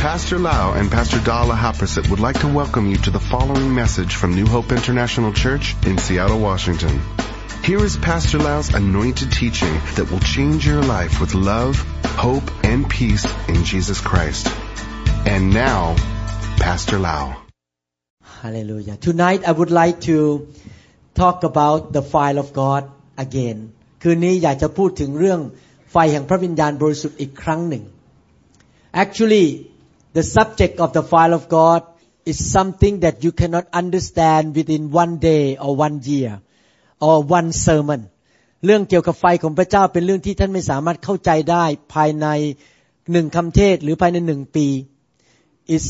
Pastor Lau and Pastor Dala Haprasit would like to welcome you to the following message from New Hope International Church in Seattle, Washington. Here is Pastor Lau's anointed teaching that will change your life with love, hope, and peace in Jesus Christ. And now, Pastor Lau. Hallelujah. Tonight I would like to talk about the fire of God again. คืนนี้อยากจะพูดถึงเรื่องไฟแห่งพระวิญญาณบริสุทธิ์อีกครั้งหนึ่ง Actually, the subject of the fire of God is something that you cannot understand within one day or one year or one sermon. เรื่องเกี่ยวกับไฟของพระเจ้าเป็นเรื่องที่ท่านไม่สามารถเข้าใจได้ภายในหนึ่งคำเทศน์หรือภายใน1 ปี It's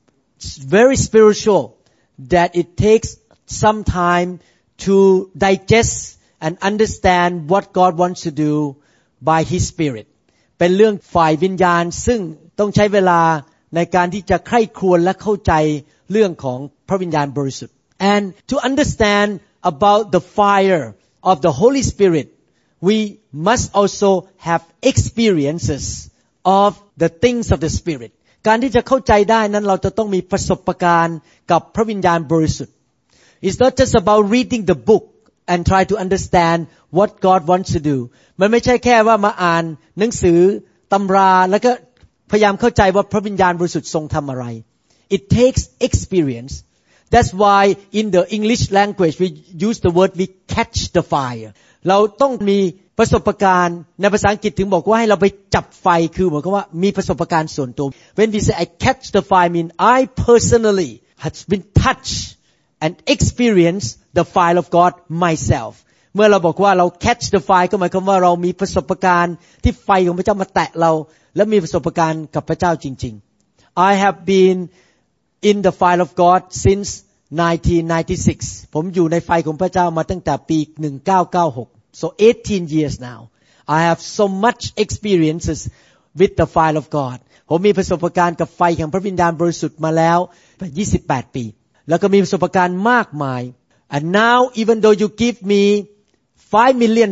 very spiritual that it takes some time to digest and understand what God wants to do by His Spirit. เป็นเรื่องฝ่ายวิญญาณซึ่งต้องใช้เวลาในการที่จะใคร่ครวญและเข้าใจเรื่องของพระวิญญาณบริสุทธิ์ And to understand about the fire of the Holy Spirit, we must also have experiences of the things of the Spirit. การที่จะเข้าใจได้นั้นเราจะต้องมีประสบการณ์กับพระวิญญาณบริสุทธิ์ It's not just about reading the book and try to understand what God wants to do. มันไม่ใช่แค่ว่ามาอ่านหนังสือตำราแล้วก็พยายามเข้าใจว่าพระวิญญาณบริสุทธิ์ทรงทำอะไร It takes experience. That's why in the English language we use the word we catch the fire. เราต้องมีประสบการณ์ในภาษาอังกฤษถึงบอกว่าให้เราไปจับไฟคือหมายความว่ามีประสบการณ์ส่วนตัว When we say I catch the fire, mean I personally has been touched and experienced the fire of God myself. เมื่อเราบอกว่าเรา catch the fire ก็หมายความว่าเรามีประสบการณ์ที่ไฟของพระเจ้ามาแตะเราและมีประสบการณ์กับพระเจ้าจริงๆ I have been in the fire of God since 1996 ผมอยู่ในไฟของพระเจ้ามาตั้งแต่ปี1996 so 18 years now I have so much experiences with the fire of God ผมมีประสบการณ์กับไฟแห่งพระวิญญาณบริสุทธิ์มาแล้ว28 ปีแล้วก็มีประสบการณ์มากมาย and now even though you give me $5 million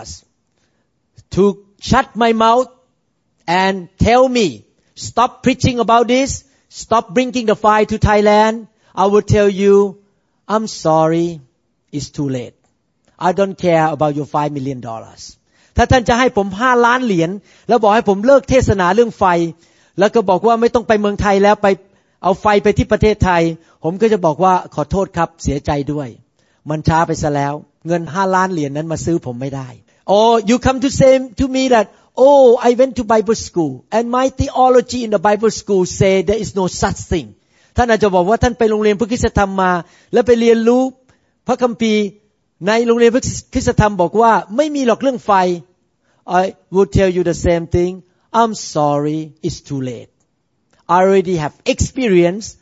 to shut my mouth and tell me stop preaching about this, stop bringing the fire to Thailand, I will tell you I'm sorry, it's too late. I don't care about your $5 million. ถ้าท่านจะให้ผม5 ล้านเหรียญแล้วบอกให้ผมเลิกเทศนาเรื่องไฟแล้วก็บอกว่าไม่ต้องไปเมืองไทยแล้วไปเอาไฟไปที่ประเทศไทยผมก็จะบอกว่าขอโทษครับเสียใจด้วยมันช้าไปซะแล้วเงิน5 ล้านเหรียญนั้นมาซื้อผมไม่ได้ Or you come to say to me that oh I went to Bible school and my theology in the Bible school say there is no such thing ท่านอาจจะบอกว่าท่านไปโรงเรียนพระคริสตธรรมมาแล้วไปเรียนรู้พระคัมภีร์ในโรงเรียนพระคริสตธรรมบอกว่าไม่มีหรอกเรื่องไฟ I would tell you the same thing I'm sorry it's too late I already have experienced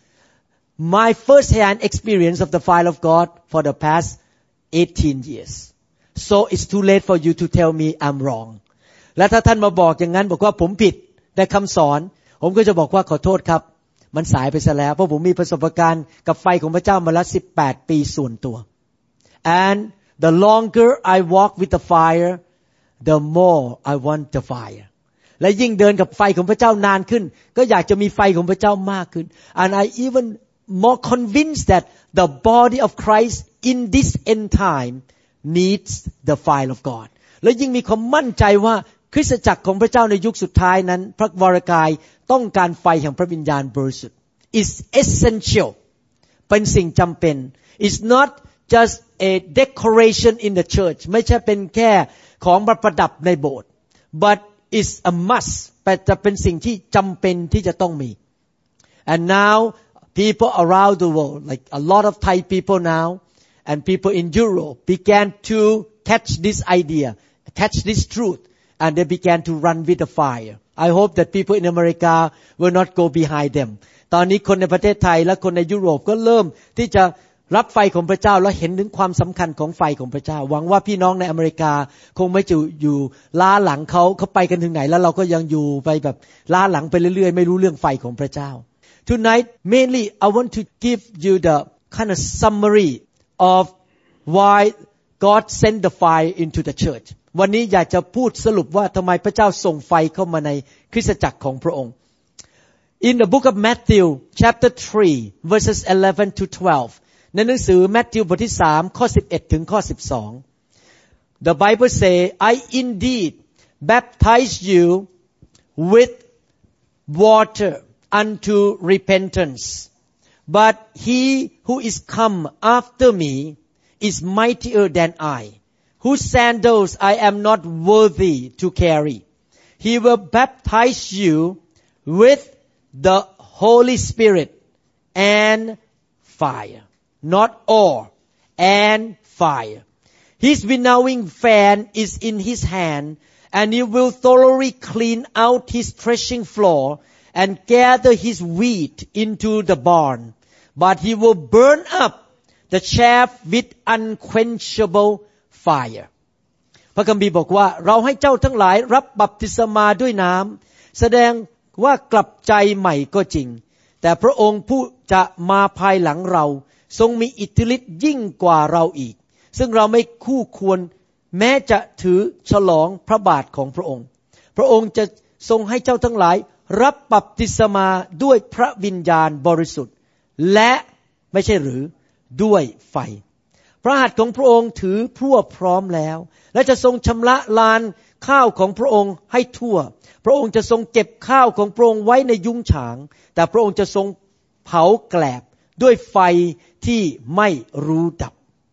my first-hand experience of the fire of God for the past 18 years so it's too late for you to tell me I'm wrong และถ้าท่านมาบอกอย่างนั้นบอกว่าผมผิดในคำสอนผมก็จะบอกว่าขอโทษครับมันสายไปซะแล้วเพราะผมมีประสบการณ์กับไฟของพระเจ้ามาแล้ว18 ปีส่วนตัว and the longer I walk with the fire the more I want the fire และยิ่งเดินกับไฟของพระเจ้านานขึ้นก็อยากจะมีไฟของพระเจ้ามากขึ้น and I even more convinced that the body of Christ in this end time needs the fire of God และยิ่งมีความมั่นใจว่าคริสตจักรของพระเจ้าในยุคสุดท้ายนั้นพระวรกายต้องการไฟแห่งพระวิญญาณบริสุทธิ์ is essential เป็นสิ่งจำเป็น it's not just a decoration in the church ไม่ใช่เป็นแค่ของประดับในโบสถ์ but it's a must แต่จะเป็นสิ่งที่จำเป็นที่จะต้องมี and now people around the world like a lot of Thai people now and people in Europe began to catch this idea catch this truth and they began to run with the fire I hope that people in America will not go behind them ตอนนี้คนในประเทศไทยและคนในยุโรปก็เริ่มที่จะรับไฟของพระเจ้าและเห็นถึงความสำคัญของไฟของพระเจ้าหวังว่าพี่น้องในอเมริกาคงไม่จะอยู่ล้าหลังเขาไปกันถึงไหนแล้วเราก็ยังอยู่ไปแบบล้าหลังไปเรื่อยๆไม่รู้เรื่องไฟของพระเจ้า Tonight mainly I want to give you the kind of summary of why God sent the fire into the church วันนี้อยากจะพูดสรุปว่าทำไมพระเจ้าส่งไฟเข้ามาในคริสตจักรของพระองค์ In the book of Matthew chapter 3 verses 11 to 12 ในหนังสือมัทธิวบทที่3ข้อ11ถึงข้อ12 The Bible say I indeed baptize you with water unto repentance but he who is come after me is mightier than I whose sandals I am not worthy to carry he will baptize you with the Holy Spirit and fire not oil and fire his winnowing fan is in his hand and he will thoroughly clean out his threshing floor and gather his wheat into the barn but he will burn up the chaff with unquenchable fire พระคัมภีร์บอกว่าเราให้เจ้าทั้งหลายรับบัพติศมาด้วยน้ำแสดงว่ากลับใจใหม่ก็จริงแต่พระองค์ผู้จะมาภายหลังเราทรงมีอิทธิฤทธิ์ยิ่งกว่าเราอีกซึ่งเราไม่คู่ควรแม้จะถือฉลองพระบาทของพระองค์พระองค์จะทรงให้เจ้าทั้งหลายรับบัพติศมาด้วยพระวิญญาณบริสุทธิ์และไม่ใช่หรือด้วยไฟพระหัตถ์ของพระองค์ถือพรั่วพร้อมแล้วและจะทรงชำระลานข้าวของพระองค์ให้ทั่วพระองค์จะทรงเก็บข้าวของพระองค์ไว้ในยุ้งฉางแต่พระองค์จะทรงเผาแกลบด้วยไฟที่ไม่รู้ดับ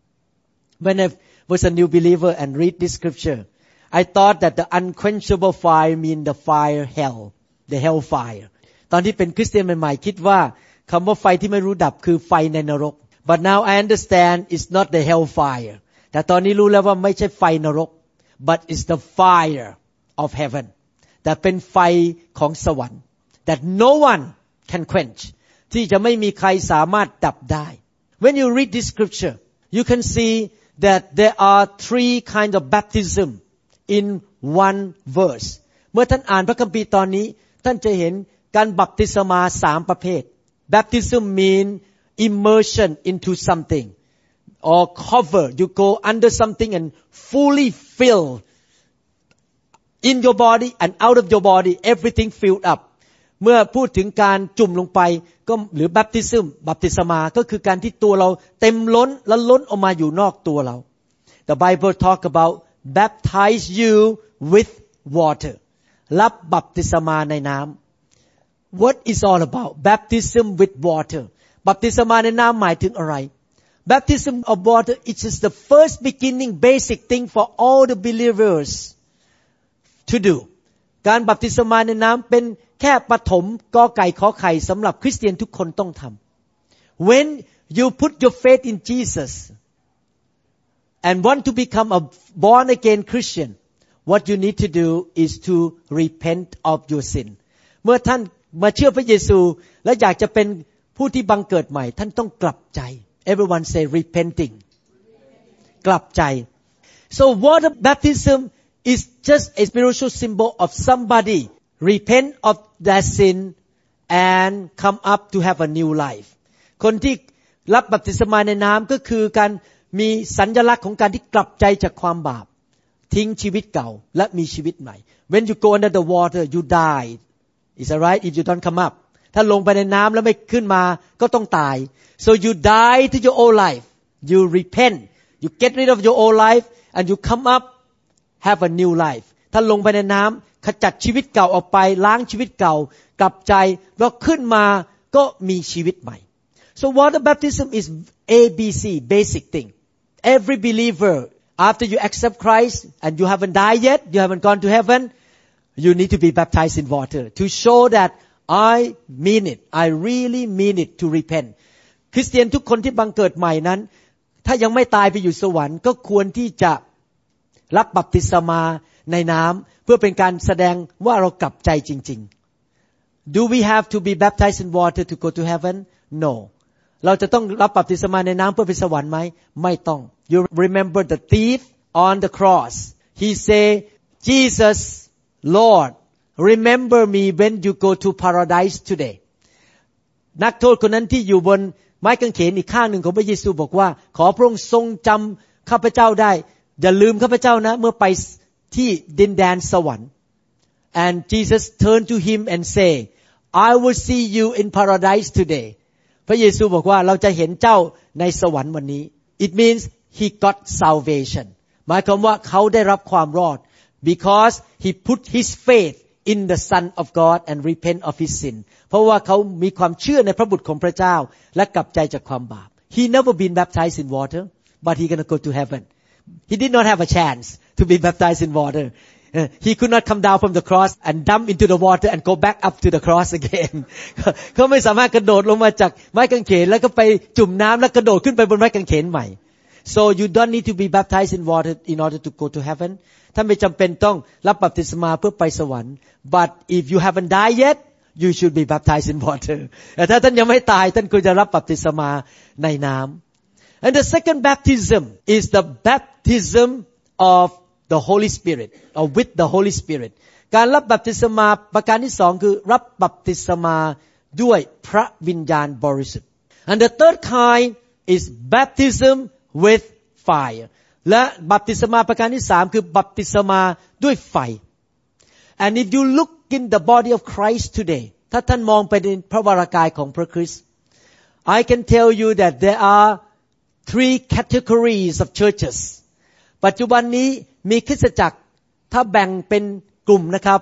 When I was a new believer and read this scripture I thought that the unquenchable fire mean the fire hell the hell fire ตอนที่เป็นคริสเตียนใหม่ๆคิดว่าคำว่าไฟที่ไม่รู้ดับคือไฟในนรก But now I understand it's not the hell fire แต่ตอนนี้รู้แล้วว่าไม่ใช่ไฟนรก But it's the fire of heaven แต่เป็นไฟของสวรรค์ That no one can quench ที่จะไม่มีใครสามารถดับได้ When you read this scripture you can see that there are three kinds of baptism in one verse เมื่อท่านอ่านพระคัมภีร์ตอนนี้ท่านจะเห็นการบัพติศมา3ประเภท Baptism mean immersion into something or cover you go under something and fully fill in your body and out of your body everything filled up เมื่อพูดถึงการจุ่มลงไปก็หรือ baptism บัพติศมาก็คือการที่ตัวเราเต็มล้นและล้นออกมาอยู่นอกตัวเรา The Bible talk about baptize you with water รับบัพติศมาในน้ำ What is all about baptism with water บัพติศมาในน้ำหมายถึงอะไร Baptism of water it is the first beginning basic thing for all the believers to do การบัพติศมาในน้ำเป็นแค่ปฐมกอไก่ขอไข่สำหรับคริสเตียนทุกคนต้องทำ When you put your faith in Jesus and want to become a born again Christian what you need to do is to repent of your sin เมื่อท่านมาเชื่อพระเยซูและอยากจะเป็นผู้ที่บังเกิดใหม่ท่านต้องกลับใจ Everyone say repenting กลับใจ So water baptism is just a spiritual symbol of somebody repent of their sin and come up to have a new life คนที่รับบัพติศมาในน้ำก็คือการมีสัญลักษณ์ของการที่กลับใจจากความบาปทิ้งชีวิตเก่าและมีชีวิตใหม่ When you go under the water you die is that right if you don't come up ถ้าลงไปในน้ำแล้วไม่ขึ้นมาก็ต้องตาย so you die to your old life you repent you get rid of your old life and you come up have a new life ถ้าลงไปในน้ำขจัดชีวิตเก่าออกไปล้างชีวิตเก่ากลับใจแล้วขึ้นมาก็มีชีวิตใหม่ so water baptism is ABC basic thing every believer after you accept Christ and you haven't died yet you haven't gone to heaven you need to be baptized in water to show that I mean it I really mean it to repent คริสเตียนทุกคนที่บังเกิดใหม่นั้นถ้ายังไม่ตายไปอยู่สวรรค์ก็ควรที่จะรับบัพติศมาในน้ำเพื่อเป็นการแสดงว่าเรากลับใจจริงๆ Do we have to be baptized in water to go to heaven? No เราจะต้องรับบัพติศมาในน้ำเพื่อไปสวรรค์ไหมไม่ต้อง You remember the thief on the cross He say Jesus Lord remember me when you go to paradise today นักโทษคนนั้นที่อยู่บนไม้กางเขนอีกข้างหนึ่งของพระเยซูบอกว่าขอพระองค์ทรงจำข้าพเจ้าได้อย่าลืมข้าพเจ้านะเมื่อไปที่ดินแดนสวรรค์ and Jesus turned to him and say I will see you in paradise today พระเยซูบอกว่าเราจะเห็นเจ้าในสวรรค์วันนี้ It means he got salvation หมายความว่าเขาได้รับความรอด because he put his faith in the Son of God and repent of his sin เพราะว่าเขามีความเชื่อในพระบุตรของพระเจ้าและกลับใจจากความบาป He never been baptized in water but he gonna go to heaven He did not have a chance to be baptized in water He could not come down from the cross and dump into the water and go back up to the cross again เขาไม่สามารถกระโดดลงมาจากไม้กางเขนแล้วก็ไปจุ่มน้ำแล้วกระโดดขึ้นไปบนไม้กางเขนใหม่ So you don't need to be baptized in water in order to go to heaven ท่านไม่จำเป็นต้องรับบัพติศมาเพื่อไปสวรรค์ But if you haven't died yet you should be baptized in water แต่ถ้าท่านยังไม่ตายท่านควรจะรับบัพติศมาในน้ำ And the second baptism is the baptism of the Holy Spirit or with the Holy Spirit การรับบัพติศมาประการที่สองคือรับบัพติศมาด้วยพระวิญญาณบริสุทธิ์ And the third kind is baptism with fire และบัพติศมาประการที่สามคือบัพติศมาด้วยไฟ And if you look in the body of Christ today ถ้าท่านมองไปในพระวรากายของพระคริสต์ I can tell you that there are three categories of churches ปัจจุบันนี้มีคริสตจักรถ้าแบ่งเป็นกลุ่มนะครับ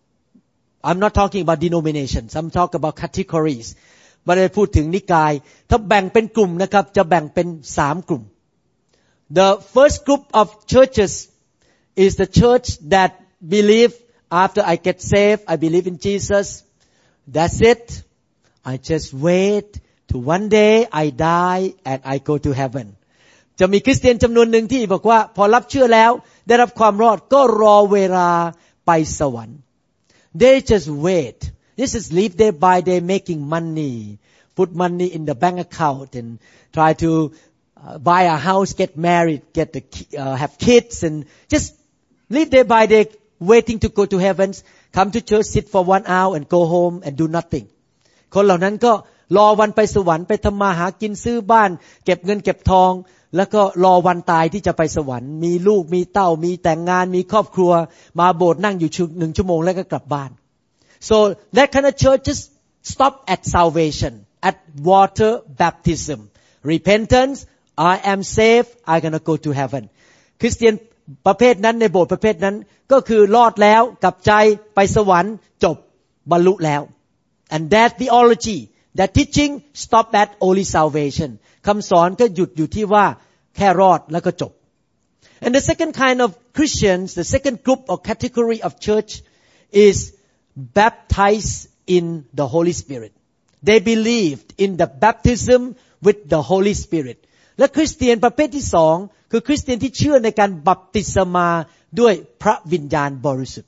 I'm not talking about denominations I'm talking about categories ไม่ได้พูดถึงนิกายถ้าแบ่งเป็นกลุ่มนะครับจะแบ่งเป็น3กลุ่ม The first group of churches is the church that believe after I get saved I believe in Jesus that's it I just wait to one day I die and I go to heaven จะมีคริสเตียนจำนวนหนึ่งที่บอกว่าพอรับเชื่อแล้วได้รับความรอดก็รอเวลาไปสวรรค์ They just wait This is live day by day making money put money in the bank account and try to buy a house get married have kids and just live day by day waiting to go to heaven come to church sit for 1 hour and go home and do nothing คนเหล่านั้นก็รอวันไปสวรรค์ไปทำมาหากินซื้อบ้านเก็บเงินเก็บทองแล้วก็รอวันตายที่จะไปสวรรค์มีลูกมีเต้ามีแต่งงานมีครอบครัวมาโบสถ์นั่งอยู่1 ชั่วโมงแล้วก็กลับบ้าน So that kind of church just stop at salvation at water baptism repentance I am saved I gonna go to heaven คริสเตียนประเภทนั้นในโบสถ์ประเภทนั้นก็คือรอดแล้วกลับใจไปสวรรค์จบบรรลุแล้ว and that theology that teaching stop at only salvation คำสอนก็หยุดอยู่ที่ว่าแค่รอดแล้วก็จบ And the second kind of Christians the second group or category of church is baptized in the Holy Spirit they believed in the baptism with the Holy Spirit และคริสเตียนประเภทที่สองคือคริสเตียนที่เชื่อในการบัพติศมาด้วยพระวิญญาณบริสุทธิ์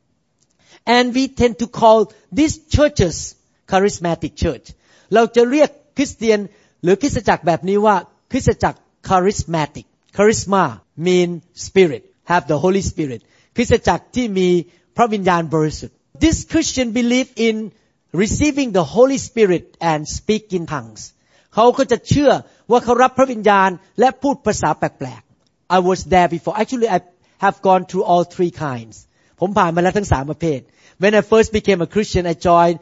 And we tend to call these churches charismatic church เราจะเรียกคริสเตียนหรือคริสตจักรแบบนี้ว่าคริสตจักร charismatic charisma mean spirit have the Holy Spirit คริสตจักรที่มีพระวิญญาณบริสุทธิ์ This Christian believe in receiving the Holy Spirit and speak in tongues เขาก็จะเชื่อว่าเขารับพระวิญญาณและพูดภาษาแปลกๆ I was there before actually I have gone through all three kinds ผมผ่านมาแล้วทั้ง3ประเภท When I first became a Christian I joined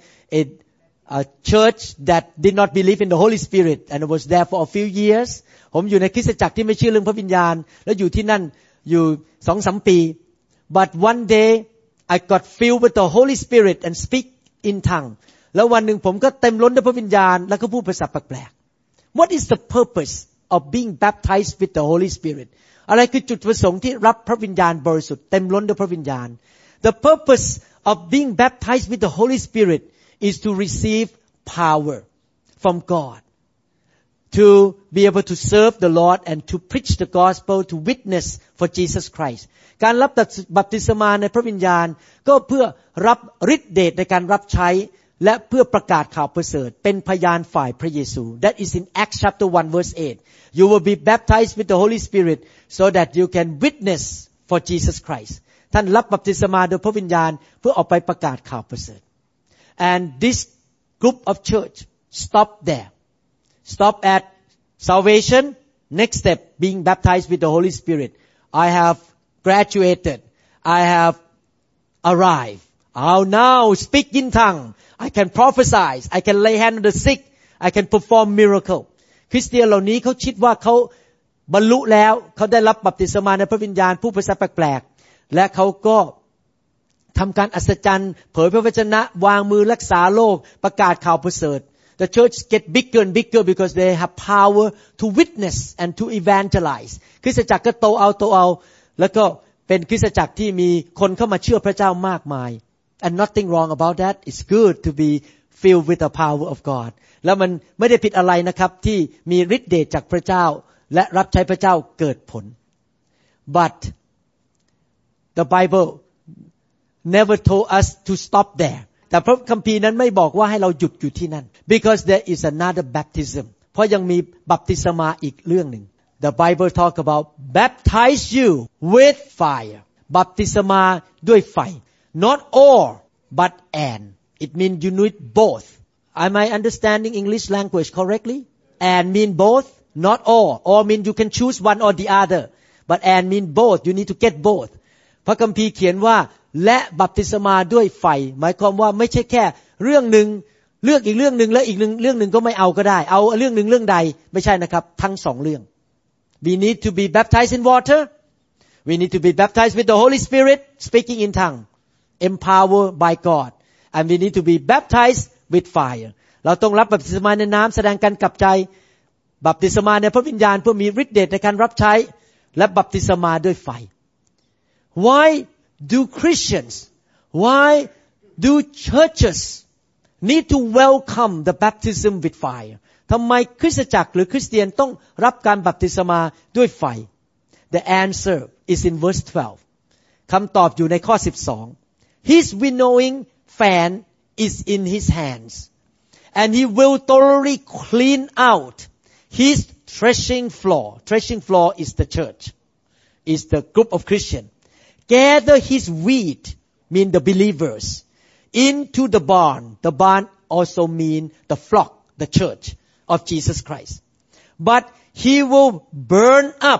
a church that did not believe in the Holy Spirit and I was there for a few years ผมอยู่ในคริสตจักรที่ไม่เชื่อเรื่องพระวิญญาณแล้วอยู่ที่นั่นอยู่ 2-3 ปี But one day I got filled with the Holy Spirit and speak in tongue แล้ววันหนึ่งผมก็เต็มล้นด้วยพระวิญญาณแล้วก็พูดภาษาแปลกๆ What is the purpose of being baptized with the Holy Spirit อะไรคือจุดประสงค์ที่รับพระวิญญาณบริสุทธิ์เต็มล้นด้วยพระวิญญาณ The purpose of being baptized with the Holy Spirit is to receive power from God to be able to serve the Lord and to preach the gospel to witness for Jesus Christ การรับบัพติศมาในพระวิญญาณก็เพื่อรับฤทธิ์เดชในการรับใช้และเพื่อประกาศข่าวประเสริฐเป็นพยานฝ่ายพระเยซู That is in Acts chapter 1 verse 8 You will be baptized with the Holy Spirit so that you can witness for Jesus Christ ท่านรับบัพติศมาโดยพระวิญญาณเพื่อออกไปประกาศข่าวประเสริฐ And this group of church stop there stop at salvation next step being baptized with the Holy Spirit I have graduated I have arrived I'll now speak in tongue I can prophesy I can lay hand on the sick I can perform miracle คริสเตียนเหล่านี้เขาคิดว่าเขาบรรลุแล้วเขาได้รับบัพติศมาในพระวิญญาณพูดภาษาแปลกๆและเขาก็ทำการอัศจรรย์เผยพระวจนะวางมือรักษาโรคประกาศข่าวประเสริฐ The church get bigger and bigger because they have power to witness and to evangelize คริสตจักรก็โตเอาแล้วก็เป็นคริสตจักรที่มีคนเข้ามาเชื่อพระเจ้ามากมาย and nothing wrong about that it's good to be filled with the power of God แล้วมันไม่ได้ผิดอะไรนะครับที่มีฤทธิ์เดชจากพระเจ้าและรับใช้พระเจ้าเกิดผล but the Bible never told us to stop there แต่พระคัมภีร์นั้นไม่บอกว่าให้เราหยุดอยู่ที่นั่น because there is another baptism เพราะยังมีบัพติศมาอีกเรื่องหนึ่ง The Bible talk about baptize you with fire บัพติศมาด้วยไฟ not or but and it means you need both am I understanding English language correctly and mean both not or mean you can choose one or the other but and mean both you need to get both พระคัมภีร์เขียนว่าและบัพติศมาด้วยไฟหมายความว่าไม่ใช่แค่เรื่องนึงเลือกอีกเรื่องนึงแล้วอีกเรื่องนึงก็ไม่เอาก็ได้เอาเรื่องนึงเรื่องใดไม่ใช่นะครับทั้งสองเรื่อง We need to be baptized in water we need to be baptized with the Holy Spirit speaking in tongue empowered by God and we need to be baptized with fire เราต้องรับบัพติศมาในน้ำแสดงการกลับใจบัพติศมาในพระวิญญาณเพื่อมีฤทธิ์เดชในการรับใช้และบัพติศมาด้วยไฟ Why do Christians why do churches need to welcome the baptism with fire ทำไมคริสตจักรหรือคริสเตียนต้องรับการบัพติศมาด้วยไฟ The answer is in verse 12 คำตอบอยู่ในข้อ12 His winnowing fan is in his hands and he will thoroughly clean out his threshing floor is the church is the group of Christians gather his wheat mean the believers into the barn also mean the flock the church of Jesus Christ but he will burn up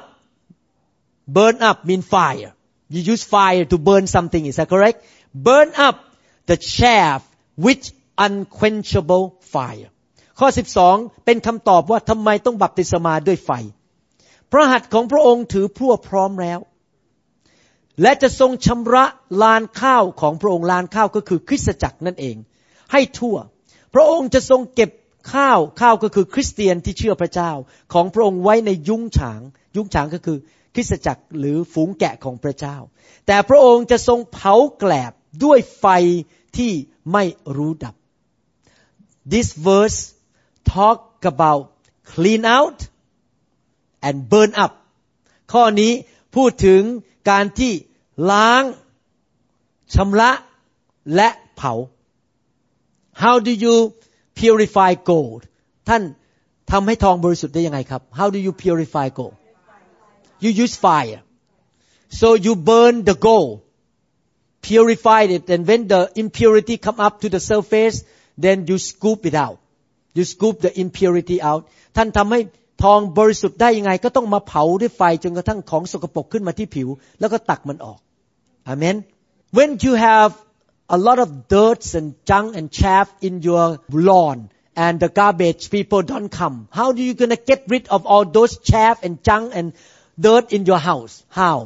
mean fire you use fire to burn something is that correct burn up the chaff with unquenchable fire ข้อ12เป็นคำตอบว่าทำไมต้องบัพติศมาด้วยไฟพระหัตถ์ของพระองค์ถือพลั่วพร้อมแล้วและจะทรงชำระลานข้าวของพระองค์ลานข้าวก็คือคริสตจักรนั่นเองให้ทั่วพระองค์จะทรงเก็บข้าวก็คือคริสเตียนที่เชื่อพระเจ้าของพระองค์ไว้ในยุ้งฉางก็คือคริสตจักรหรือฝูงแกะของพระเจ้าแต่พระองค์จะทรงเผาแกลบด้วยไฟที่ไม่รู้ดับ This verse talk about clean out and burn up ข้อนี้พูดถึงการที่ล้างชำระและเผา How do you purify gold ท่านทำให้ทองบริสุทธิ์ได้ยังไงครับ How do you purify gold You use fire so you burn the gold purify it and when the impurity come up to the surface then you scoop it out you scoop the impurity out ท่านทำให้ทองบริสุทธิ์ได้ยังไงก็ต้องมาเผาด้วยไฟจนกระทั่งของสกปรกขึ้นมาที่ผิวแล้วก็ตักมันออกอาเมน When you have a lot of dirt and junk and chaff in your lawn and the garbage people don't come how do you gonna get rid of all those chaff and junk and dirt in your house how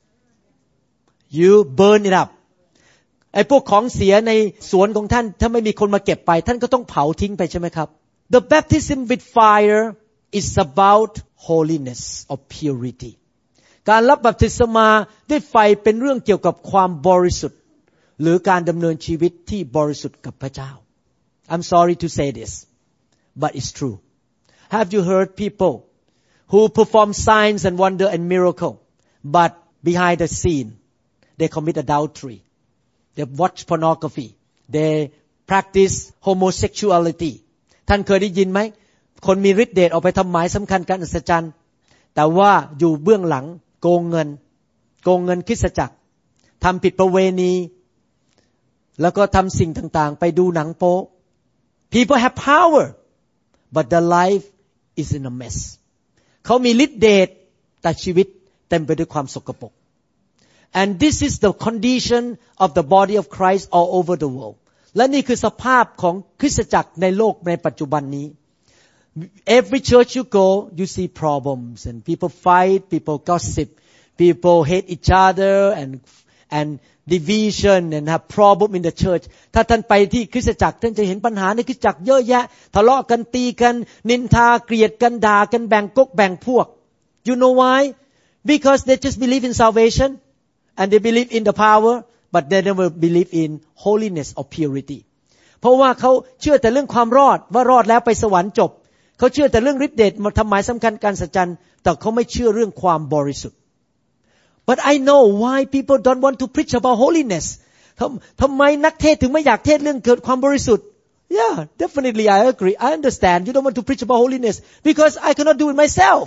you burn it up ไอ้พวกของเสียในสวนของท่านถ้าไม่มีคนมาเก็บไปท่านก็ต้องเผาทิ้งไปใช่ไหมครับ The baptism with fire is about holiness or purity การรับบัพติศมาด้วยไฟเป็นเรื่องเกี่ยวกับความบริสุทธิ์หรือการดำเนินชีวิตที่บริสุทธิ์กับพระเจ้า I'm sorry to say this but it's true Have you heard people who perform signs and wonder and miracle but behind the scene they commit adultery they watch pornography they practice homosexuality ท่านเคยได้ยินไหมคนมีฤทธิ์เดชออกไปทำหมายสำคัญการอัศจรรย์แต่ว่าอยู่เบื้องหลังโกงเงินคริสตจักรทำผิดประเวณีแล้วก็ทำสิ่งต่างๆไปดูหนังโป๊ People have power but their life is in a mess เขามีฤทธิ์เดชแต่ชีวิตเต็มไปด้วยความสกปรก and this is the condition of the body of Christ all over the world และนี่คือสภาพของคริสตจักรในโลกในปัจจุบันนี้ Every church you go you see problems and people fight people gossip people hate each other and division and have problem in the church ถ้าท่านไปที่คริสตจักรท่านจะเห็นปัญหาในคริสตจักรเยอะแยะทะเลาะกันตีกันนินทาเกลียดกันด่ากันแบ่งก๊กแบ่งพวก You know why? Because they just believe in salvation and they believe in the power but they never believe in holiness or purity เพราะว่าเขาเชื่อแต่เรื่องความรอดว่ารอดแล้วไปสวรรค์จบเขาเชื่อแต่เรื่องฤทธิ์เดชทำหมายสำคัญการสัจจันแต่เขาไม่เชื่อเรื่องความบริสุทธิ์ But I know why people don't want to preach about holiness ทำไมนักเทศน์ถึงไม่อยากเทศน์เรื่องเกิดความบริสุทธิ์ Yeah definitely I agree I understand you don't want to preach about holiness because I cannot do it myself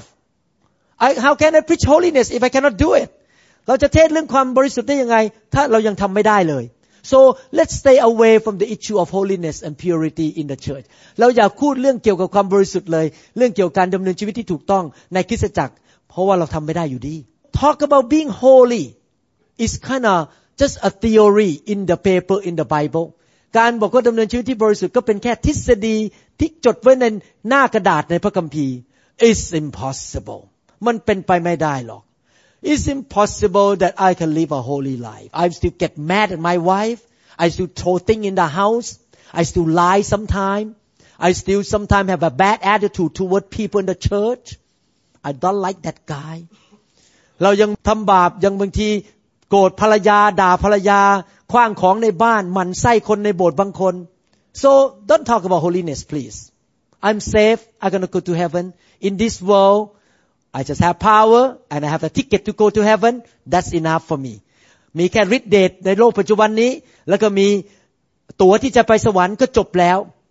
How can I preach holiness if I cannot do it เราจะเทศน์เรื่องความบริสุทธิ์ได้ยังไงถ้าเรายังทำไม่ได้เลย So let's stay away from the issue of holiness and purity in the church เราอย่าพูดเรื่องเกี่ยวกับความบริสุทธิ์เลยเรื่องเกี่ยวกับการดำเนินชีวิตที่ถูกต้องในคริสตจักรเพราะว่าเราทำไม่ได้อยู่ดี Talk about being holy is kind of just a theory in the paper in the Bible การบอกว่าดำเนินชีวิตที่บริสุทธิ์ก็เป็นแค่ทฤษฎีที่จดไว้ในหน้ากระดาษในพระคัมภีร์ It's impossible มันเป็นไปไม่ได้หรอก It's impossible that I can live a holy life. I still get mad at my wife. I still throw things in the house. I still lie sometimes. I still sometimes have a bad attitude toward people in the church. I don't like that guy. เรายังทำบาปยังบางทีโกรธภรรยาด่าภรรยาขว้างของในบ้านหมั่นไส้คนในโบสถ์บางคน So don't talk about holiness, please. I'm safe. I'm gonna go to heaven. In this world.I just have power and I have a ticket to go to heaven. That's enough for me. มีแค่ฤทธิ์เดชในโลกปัจจุบันนี้แล้วก็มีตั๋วที่จะไปสวรรค์ก็จบแล้ว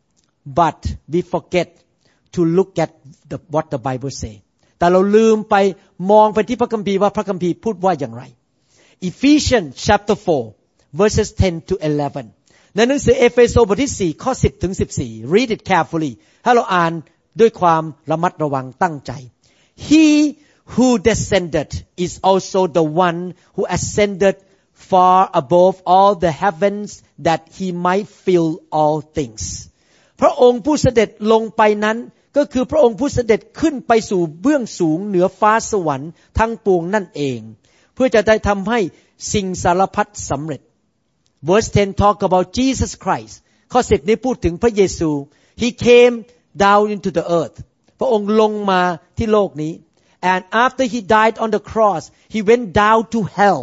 But we forget to look at what the Bible say. แต่เราลืมไปมองไปที่พระคัมภีร์ว่าพระคัมภีร์พูดว่าอย่างไร Ephesians chapter 4 verses 10 to 11 ในหนังสือเอเฟโซบทที่4ข้อ10ถึง14 Read it carefully ให้เราอ่านด้วยความระมัดระวังตั้งใจHe who descended is also the one who ascended far above all the heavens that he might fill all things พระองค์ผู้เสด็จลงไปนั้นก็คือพระองค์ผู้เสด็จขึ้นไปสู่เบื้องสูงเหนือฟ้าสวรรค์ทั้งปวงนั่นเองเพื่อจะได้ทำให้สิ่งสารพัดสำเร็จ Verse 10 talk about Jesus Christ ข้อ10นี้พูดถึงพระเยซู He came down into the earthพระองค์ลงมาที่โลกนี้ and after he died on the cross he went down to hell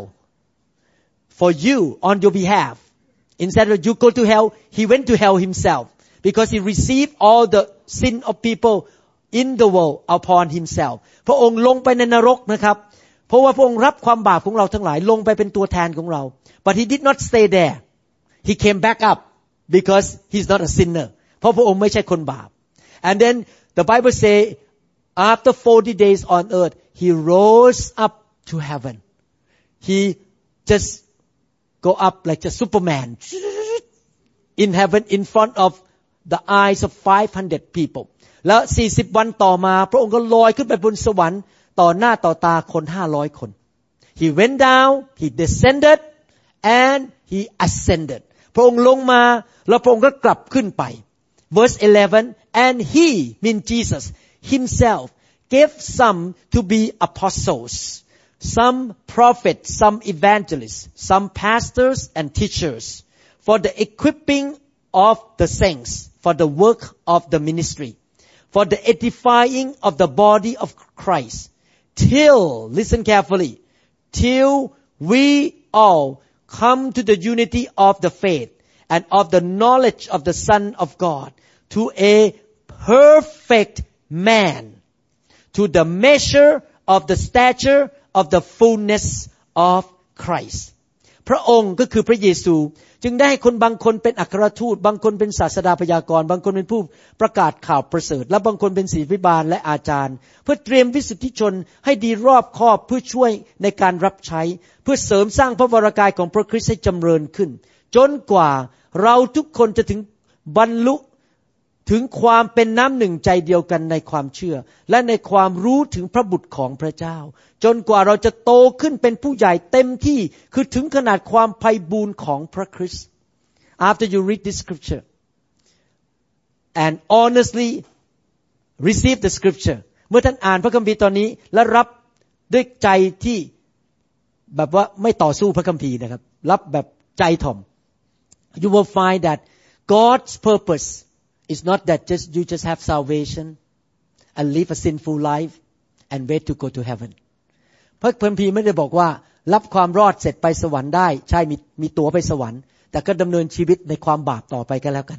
for you on your behalf instead of you go to hell he went to hell himself because he received all the sin of people in the world upon himself พระองค์ลงไปในนรกนะครับเพราะว่าพระองค์รับความบาปของเราทั้งหลายลงไปเป็นตัวแทนของเรา but he did not stay there he came back up because he's not a sinner เพราะพระองค์ไม่ใช่คนบาป and then The Bible say after 40 days on earth he rose up to heaven. He just go up like a Superman in heaven in front of the eyes of 500 people. แล้ว40วันต่อมาพระองค์ก็ลอยขึ้นไปบนสวรรค์ต่อหน้าต่อตาคน500คน He went down, he descended and he ascended. พระองค์ลงมาแล้วพระองค์ก็กลับขึ้นไปVerse 11 and he mean Jesus himself gave some to be apostles some prophets some evangelists some pastors and teachers for the equipping of the saints for the work of the ministry for the edifying of the body of Christ till listen carefully till we all come to the unity of the faith and of the knowledge of the Son of God to a perfect man to the measure of the stature of the fullness of Christ พระองค์ก็คือพระเยซูจึงได้ให้คนบางคนเป็นอัครทูตบางคนเป็นศาสดาพยากรณ์บางคนเป็นผู้ประกาศข่าวประเสริฐและบางคนเป็นศิษย์พิบาลและอาจารย์เพื่อเตรียมวิสุทธิชนให้ดีรอบคอบเพื่อช่วยในการรับใช้เพื่อเสริมสร้างพระวรากายของพระคริสต์ให้จำเริญขึ้นจนกว่าเราทุกคนจะถึงบรรลุถึงความเป็นน้ำหนึ่งใจเดียวกันในความเชื่อและในความรู้ถึงพระบุตรของพระเจ้าจนกว่าเราจะโตขึ้นเป็นผู้ใหญ่เต็มที่คือถึงขนาดความไพบูลย์ของพระคริสต์ After you read this scripture and honestly receive the scripture เมื่อท่านอ่านพระคัมภีร์ตอนนี้และรับด้วยใจที่แบบว่าไม่ต่อสู้พระคัมภีร์นะครับรับแบบใจถ่อม you will find that God's purpose is not that you just have salvation and live a sinful life and wait to go to heaven พระคัมภีร์ไม่ได้บอกว่ารับความรอดเสร็จไปสวรรค์ได้ใช่มีตั๋วไปสวรรค์แต่ก็ดำเนินชีวิตในความบาปต่อไปก็แล้วกัน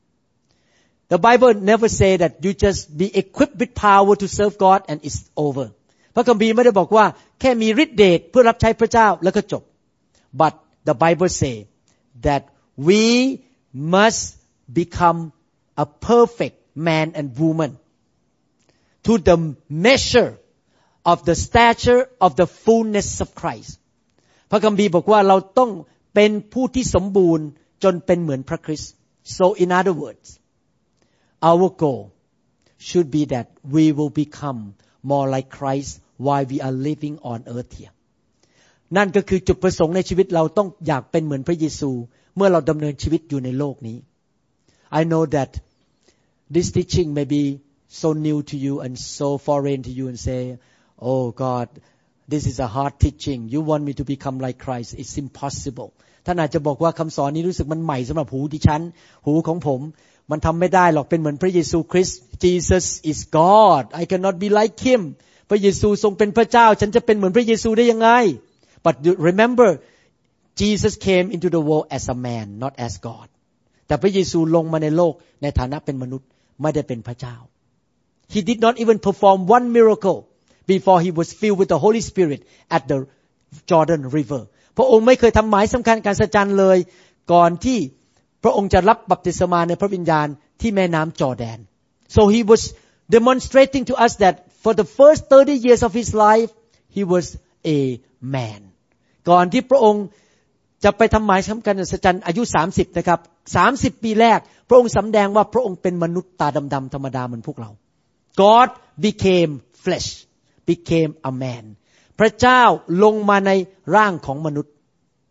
The Bible never say that you just be equipped with power to serve God and it's over พระคัมภีร์ไม่ได้บอกว่าแค่มีฤทธิ์เดชเพื่อรับใช้พระเจ้าแล้วก็จบ But the Bible say that we must become a perfect man and woman to the measure of the stature of the fullness of Christ พระคัมภีร์บอกว่าเราต้องเป็นผู้ที่สมบูรณ์จนเป็นเหมือนพระคริสต์ So in other words our goal should be that we will become more like Christ while we are living on earth here นั่นก็คือจุดประสงค์ในชีวิตเราต้องอยากเป็นเหมือนพระเยซูเมื่อเราดำเนินชีวิตอยู่ในโลกนี้ I know that this teaching may be so new to you and so foreign to you and say oh God this is a hard teaching you want me to become like Christ it's impossible ท่านอาจจะบอกว่าคำสอนนี้รู้สึกมันใหม่สำหรับหูดิฉันหูของผมมันทำไม่ได้หรอกเป็นเหมือนพระเยซูคริสต์ Jesus is God I cannot be like him พระเยซูทรงเป็นพระเจ้าฉันจะเป็นเหมือนพระเยซูได้ยังไง But remember Jesus came into the world as a man not as God แต่พระเยซูลงมาในโลกในฐานะเป็นมนุษย์ไม่ได้เป็นพระเจ้า He did not even perform one miracle before he was filled with the Holy Spirit at the Jordan River พระองค์ไม่เคยทำหมายสำคัญการอัศจรรย์เลยก่อนที่พระองค์จะรับบัพติศมาในพระวิญญาณที่แม่น้ำจอร์แดน So he was demonstrating to us that for the first 30 years of his life he was a man ก่อนที่พระองค์จะไปทำหมายสำคัญการอัศจรรย์อายุ30นะครับ30ปีแรกพระองค์สำแดงว่าพระองค์เป็นมนุษย์ตาดำๆธรรมดาเหมือนพวกเรา God became flesh became a man พระเจ้าลงมาในร่างของมนุษย์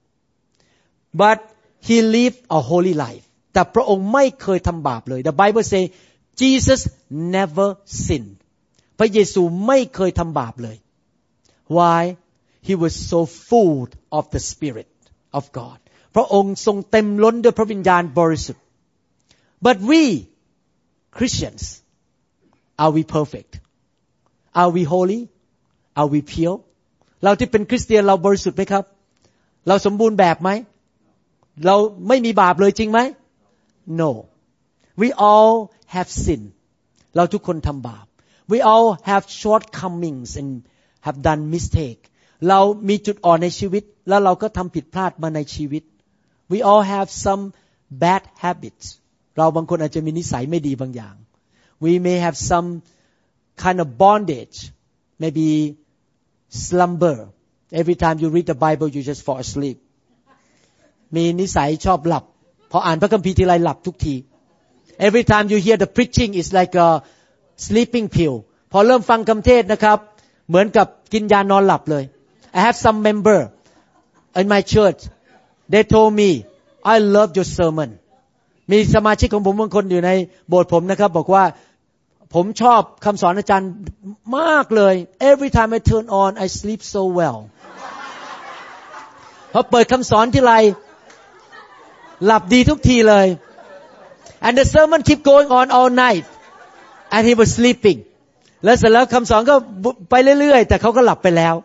but he lived a holy life แต่พระองค์ไม่เคยทำบาปเลย The Bible say Jesus never sinned พระเยซูไม่เคยทำบาปเลย Why he was so full of the Spirit of God พระองค์ทรงเต็มล้นด้วยพระวิญญาณบริสุทธิ์ But we Christians are we perfect Are we holy Are we pure เราที่เป็นคริสเตียนเราบริสุทธิ์ไหมครับเราสมบูรณ์แบบไหมเราไม่มีบาปเลยจริงไหม No we all have sin เราทุกคนทำบาป We all have shortcomings and have done mistake เรามีจุดอ่อนในชีวิตแล้วเราก็ทำผิดพลาดมาในชีวิต We all have some bad habits เราบางคนอาจจะมีนิสัยไม่ดีบางอย่าง We may have some kind of bondage maybe slumber every time you read the Bible you just fall asleep มีนิสัยชอบหลับพออ่านพระคัมภีร์ทีไรหลับทุกที Every time you hear the preaching is like a sleeping pill พอเริ่มฟังคำเทศนะครับเหมือนกับกินยานอนหลับเลย I have some member in my church they told me I love your sermon มีสมาชิกของผมบางคนอยู่ในโบสถ์ผมนะครับบอกว่าผมชอบคำสอนอาจารย์มากเลย Every time I turn on I sleep so well พอเปิดคำสอนทีไรหลับดีทุกทีเลย and the sermon keep going on all night and he was sleeping แล้วเสร็จแล้วคำสอนก็ไปเรื่อยๆแต่เขาก็หลับไปแล้ว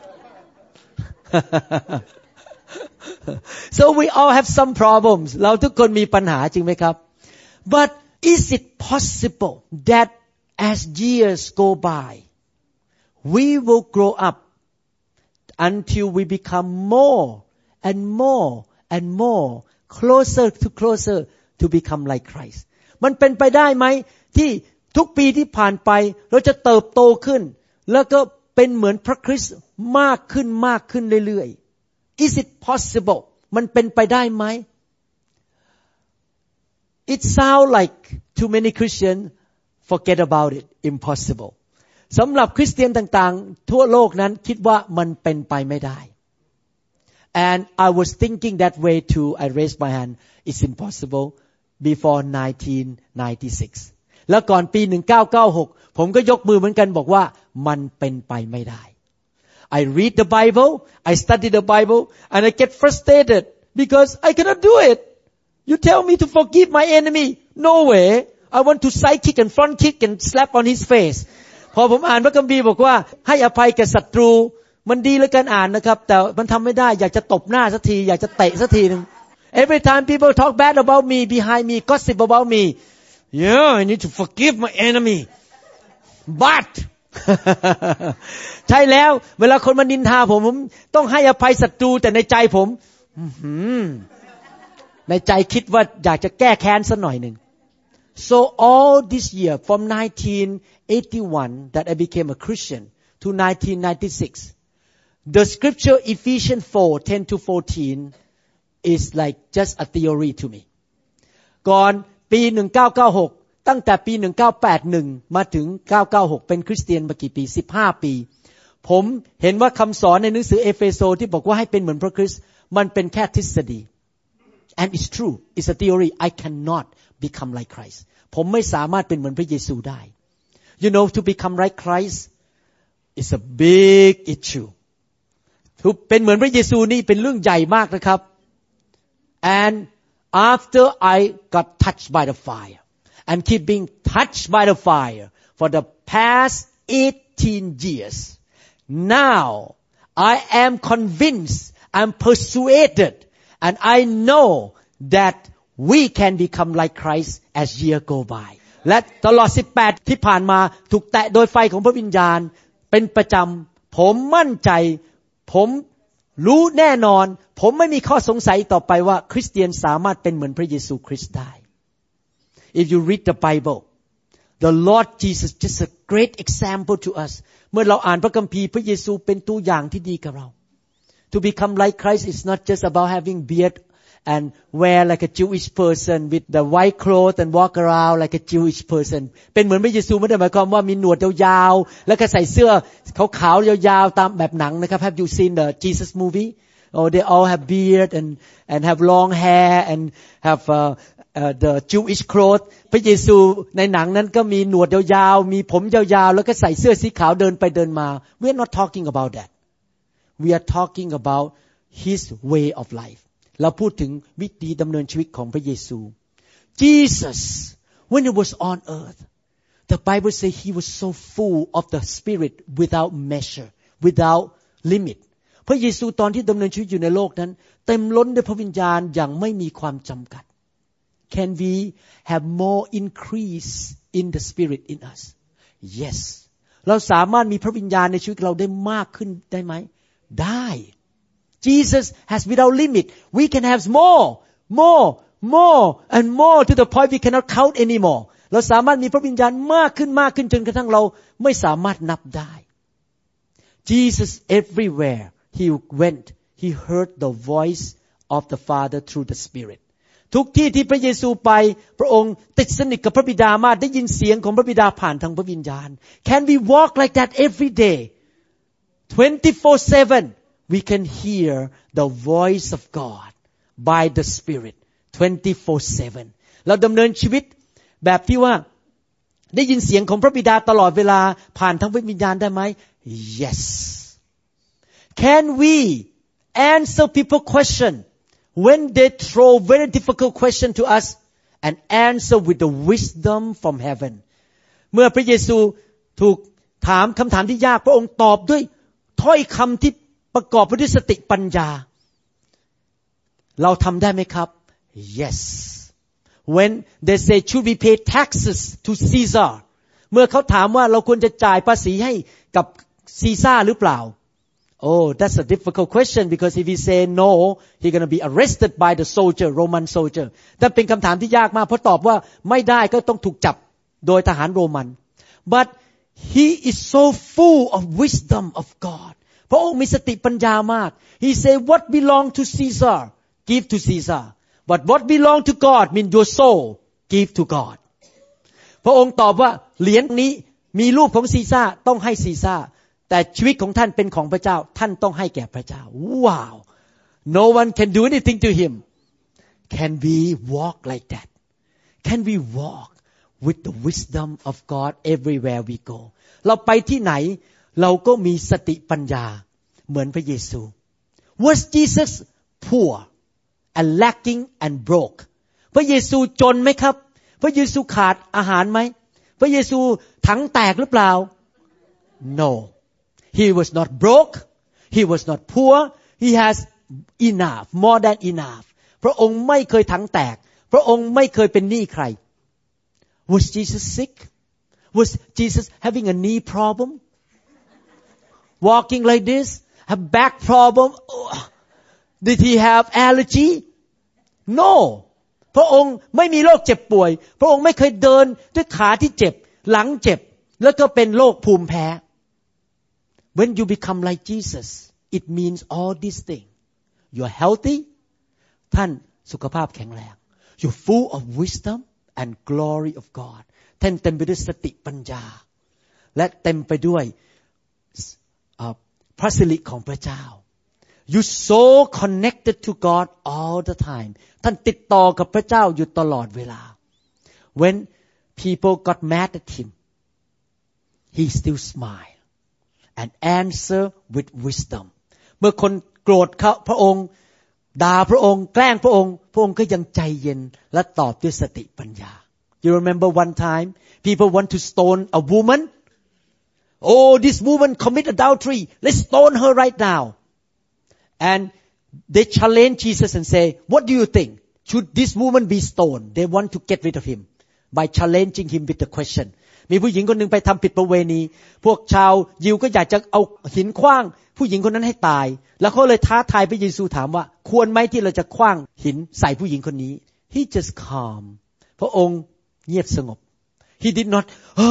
so we all have some problems เราทุกคนมีปัญหาจริงไหมครับ but is it possible that as years go by we will grow up until we become more and more and more closer to become like Christ มันเป็นไปได้ไหมที่ทุกปีที่ผ่านไปเราจะเติบโตขึ้นแล้วก็เป็นเหมือนพระคริสต์มากขึ้นเรื่อยๆ Is it possible มันเป็นไปได้ไหม it sounds like too many Christians forget about it impossible สำหรับคริสเตียนต่างๆทั่วโลกนั้นคิดว่ามันเป็นไปไม่ได้ and I was thinking that way too I raised my hand it's impossible before 1996 แล้วก่อนปี1996ผมก็ยกมือเหมือนกันบอกว่ามันเป็นไปไม่ได้ I read the Bible I study the Bible and I get frustrated because I cannot do it you tell me to forgive my enemy no way I want to side kick and front kick and slap on his face พอผมอ่านพระคัมภีร์บอกว่าให้อภัยแก่ศัตรูมันดีแล้วกันอ่านนะครับแต่มันทำไม่ได้อยากจะตบหน้าสักทีอยากจะเตะสักทีนึง Every time people talk bad about me behind me gossip about me yeah I need to forgive my enemy but ใช่แล้วเวลาคนมานินทาผมต้องให้อภัยศัตรูแต่ในใจผมในใจคิดว่าอยากจะแก้แค้นสักหน่อยนึง So all this year from 1981 that I became a Christian to 1996 the scripture Ephesians 4:10 to 14 is like just a theory to me ก่อนปี1996ตั้งแต่ปี1981มาถึง996เป็นคริสเตียนมากี่ปี15ปีผมเห็นว่าคำสอนในหนังสือเอเฟโซที่บอกว่าให้เป็นเหมือนพระคริสต์มันเป็นแค่ทฤษฎี and it's true it's a theory I cannot become like Christ ผมไม่สามารถเป็นเหมือนพระเยซูได้ you know to become like Christ is a big issue เป็นเหมือนพระเยซูนี่เป็นเรื่องใหญ่มากนะครับ and after I got touched by the fire and keep being touched by the fire for the past 18 years now I am convinced I'm persuaded and I know that we can become like Christ as year go by และตลอด18ที่ผ่านมาถูกแตะโดยไฟของพระวิญญาณเป็นประจำผมมั่นใจผมรู้แน่นอนผมไม่มีข้อสงสัยต่อไปว่าคริสเตียนสามารถเป็นเหมือนพระเยซูคริสต์ได้ If you read the Bible the Lord Jesus just a great example to us เมื่อเราอ่านพระคัมภีร์พระเยซูเป็นตัวอย่างที่ดีกับเรา To become like Christ is not just about having beard and wear like a Jewish person with the white clothes and walk around like a Jewish person เป็นเหมือนพระเยซูไม่ได้หมายความว่ามีหนวดยาวๆแล้วก็ใส่เสื้อขาวๆยาวๆตามแบบหนังนะครับ Have you seen the Jesus movie? Oh, they all have beard and have long hair and have the Jewish clothes พระเยซูในหนังนั้นก็มีหนวดยาวๆมีผมยาวๆแล้วก็ใส่เสื้อสีขาวเดินไปเดินมา We are not talking about that. We are talking about His way of life. เราพูดถึงวิถีดำเนินชีวิตของพระเยซู Jesus when he was on earth the Bible says he was so full of the Spirit without measure without limit พระเยซูตอนที่ดำเนินชีวิตอยู่ในโลกนั้นเต็มล้นด้วยพระวิญญาณอย่างไม่มีความจำกัด Can we have more increase in the Spirit in us Yes เราสามารถมีพระวิญญาณในชีวิตเราได้มากขึ้นได้ไหมได้ Jesus has without limit we can have more and more to the point we cannot count anymore เราสามารถมีพระวิญญาณมากขึ้นจนกระทั่งเราไม่สามารถนับได้ Jesus everywhere he went he heard the voice of the Father through the Spirit ทุกที่ที่พระเยซูไปพระองค์ติดสนิทกับพระบิดามากได้ยินเสียงของพระบิดาผ่านทางพระวิญญาณ Can we walk like that every day 24/7 we can hear the voice of God by the Spirit 24/7 เราดำเนินชีวิตแบบที่ว่าได้ยินเสียงของพระบิดาตลอดเวลาผ่านทางพระวิญญาณได้ไหม Yes Can we answer people question when they throw very difficult question to us and answer with the wisdom from heaven เมื่อพระเยซูถูกถามคำถามที่ยากพระองค์ตอบด้วยถ้อยคำที่ประกอบไปด้วยสติปัญญาเราทำได้ไหมครับ Yes When they say should we pay taxes to Caesar เมื่อเขาถามว่าเราควรจะจ่ายภาษีให้กับซีซ่าหรือเปล่า Oh that's a difficult question because if we say no he's going to be arrested by the soldier Roman soldier นั่นเป็นคำถามที่ยากมากเพราะตอบว่าไม่ได้ก็ต้องถูกจับโดยทหารโรมัน But he is so full of wisdom of God พระองค์มีสติปัญญามาก He say what belong to Caesar give to Caesar But what belong to God means your soul give to God พระองค์ตอบว่าเหรียญนี้มีรูปของซีซ่าต้องให้ซีซ่าแต่ชีวิตของท่านเป็นของพระเจ้าท่านต้องให้แก่พระเจ้า Wow no one can do anything to him Can we walk like that Can we walk with the wisdom of God everywhere we go เราไปที่ไหนเราก็มีสติปัญญาเหมือนพระเยซู Was Jesus poor and lacking and broke พระเยซูจนไหมครับพระเยซูขาดอาหารไหมพระเยซูถังแตกหรือเปล่า No He was not broke He was not poor He has enough more than enough พระองค์ไม่เคยถังแตกพระองค์ไม่เคยเป็นหนี้ใคร Was Jesus sick Was Jesus having a knee problem walking like this have back problem Did he have allergy No พระองค์ไม่มีโรคเจ็บป่วยพระองค์ไม่เคยเดินด้วยขาที่เจ็บหลังเจ็บแล้วก็เป็นโรคภูมิแพ้ When you become like Jesus it means all these things You're healthy ท่านสุขภาพแข็งแรง You're full of wisdom and glory of God ท่านเต็มไปด้วยสติปัญญาและเต็มไปด้วยพระสิริของพระเจ้า You're so connected to God all the time ท่านติดต่อกับพระเจ้าอยู่ตลอดเวลา When people got mad at him he still smiled and answer with wisdom เมื่อคนโกรธเขาพระองค์ด่าพระองค์แกล้งพระองค์พระองค์ก็ยังใจเย็นและตอบด้วยสติปัญญา You remember one time people want to stone a woman Oh this woman commit adultery let's stone her right now and they challenge Jesus and say what do you think should this woman be stoned they want to get rid of him by challenging him with the question มีผู้หญิงคนนึงไปทำผิดประเวณีพวกชาวยิวก็อยากจะเอาหินขว้างผู้หญิงคนนั้นให้ตายแล้วเขาเลยท้าทายพระเยซูถามว่าควรไหมที่เราจะขว้างหินใส่ผู้หญิงคนนี้ He just calm พระองค์เงียบสงบ He did not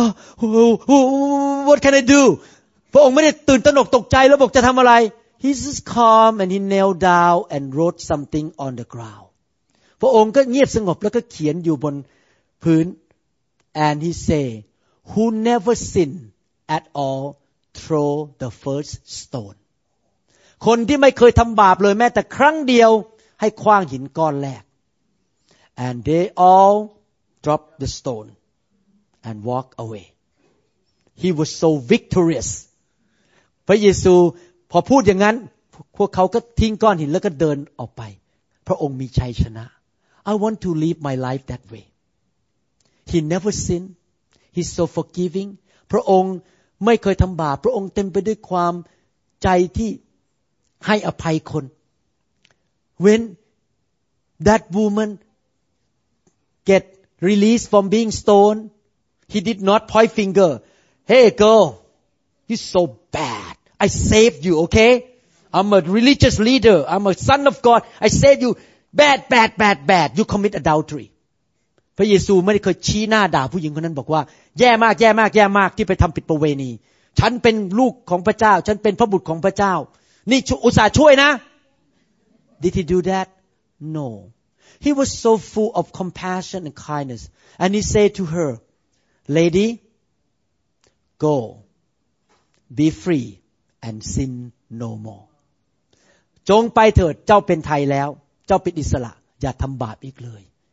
What can I do พระองค์ไม่ได้ตื่นตระหนกตกใจแล้วบอกจะทำอะไร He just calm and he knelt down and wrote something on the ground พระองค์ก็เงียบสงบแล้วก็เขียนอยู่บนพื้น and he say Who never sin at all throw the first stone คนที่ไม่เคยทำบาปเลยแม้แต่ครั้งเดียวให้ขว้างหินก้อนแรก and they all drop the stone and walk away he was so victorious พระเยซูพอพูดอย่างนั้นพวกเขาก็ทิ้งก้อนหินแล้วก็เดินออกไปพระองค์มีชัยชนะ I want to live my life that way he never sinned he's so forgiving พระองค์ไม่เคยทำบาปพระองค์เต็มไปด้วยความใจที่ให้อภัยคน When that woman get released from being stoned he did not point finger Hey girl you so bad I saved you okay I'm a religious leader I'm a son of God I saved you bad you commit adultery พระเยซูไม่ได้เคยชี้หน้าด่าผู้หญิงคนนั้นบอกว่าแย่มากที่ไปทำผิดประเวณีฉันเป็นลูกของพระเจ้าฉันเป็นพระบุตรของพระเจ้านี่อุตส่าห์ช่วยนะ Did he do that? No. He was so full of compassion and kindness and he said to her, Lady, go, be free and sin no more. จงไปเถิดเจ้าเป็นไทยแล้วเจ้าเป็นอิสระอย่าทำบาปอีกเลย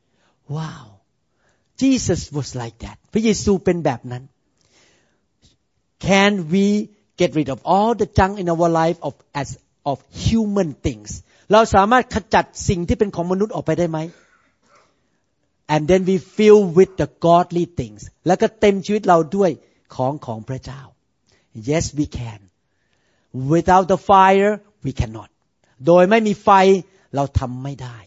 Wow.Jesus was like that พระเยซูเป็นแบบนั้น Can we get rid of all the junk in our life of human things เราสามารถขจัดสิ่งที่เป็นของมนุษย์ออกไปได้ไหม And then we fill with the godly things แล้วก็เต็มชีวิตเราด้วยของพระเจ้า Yes we can Without the fire we cannot โดยไม่มีไฟเราทำไม่ได้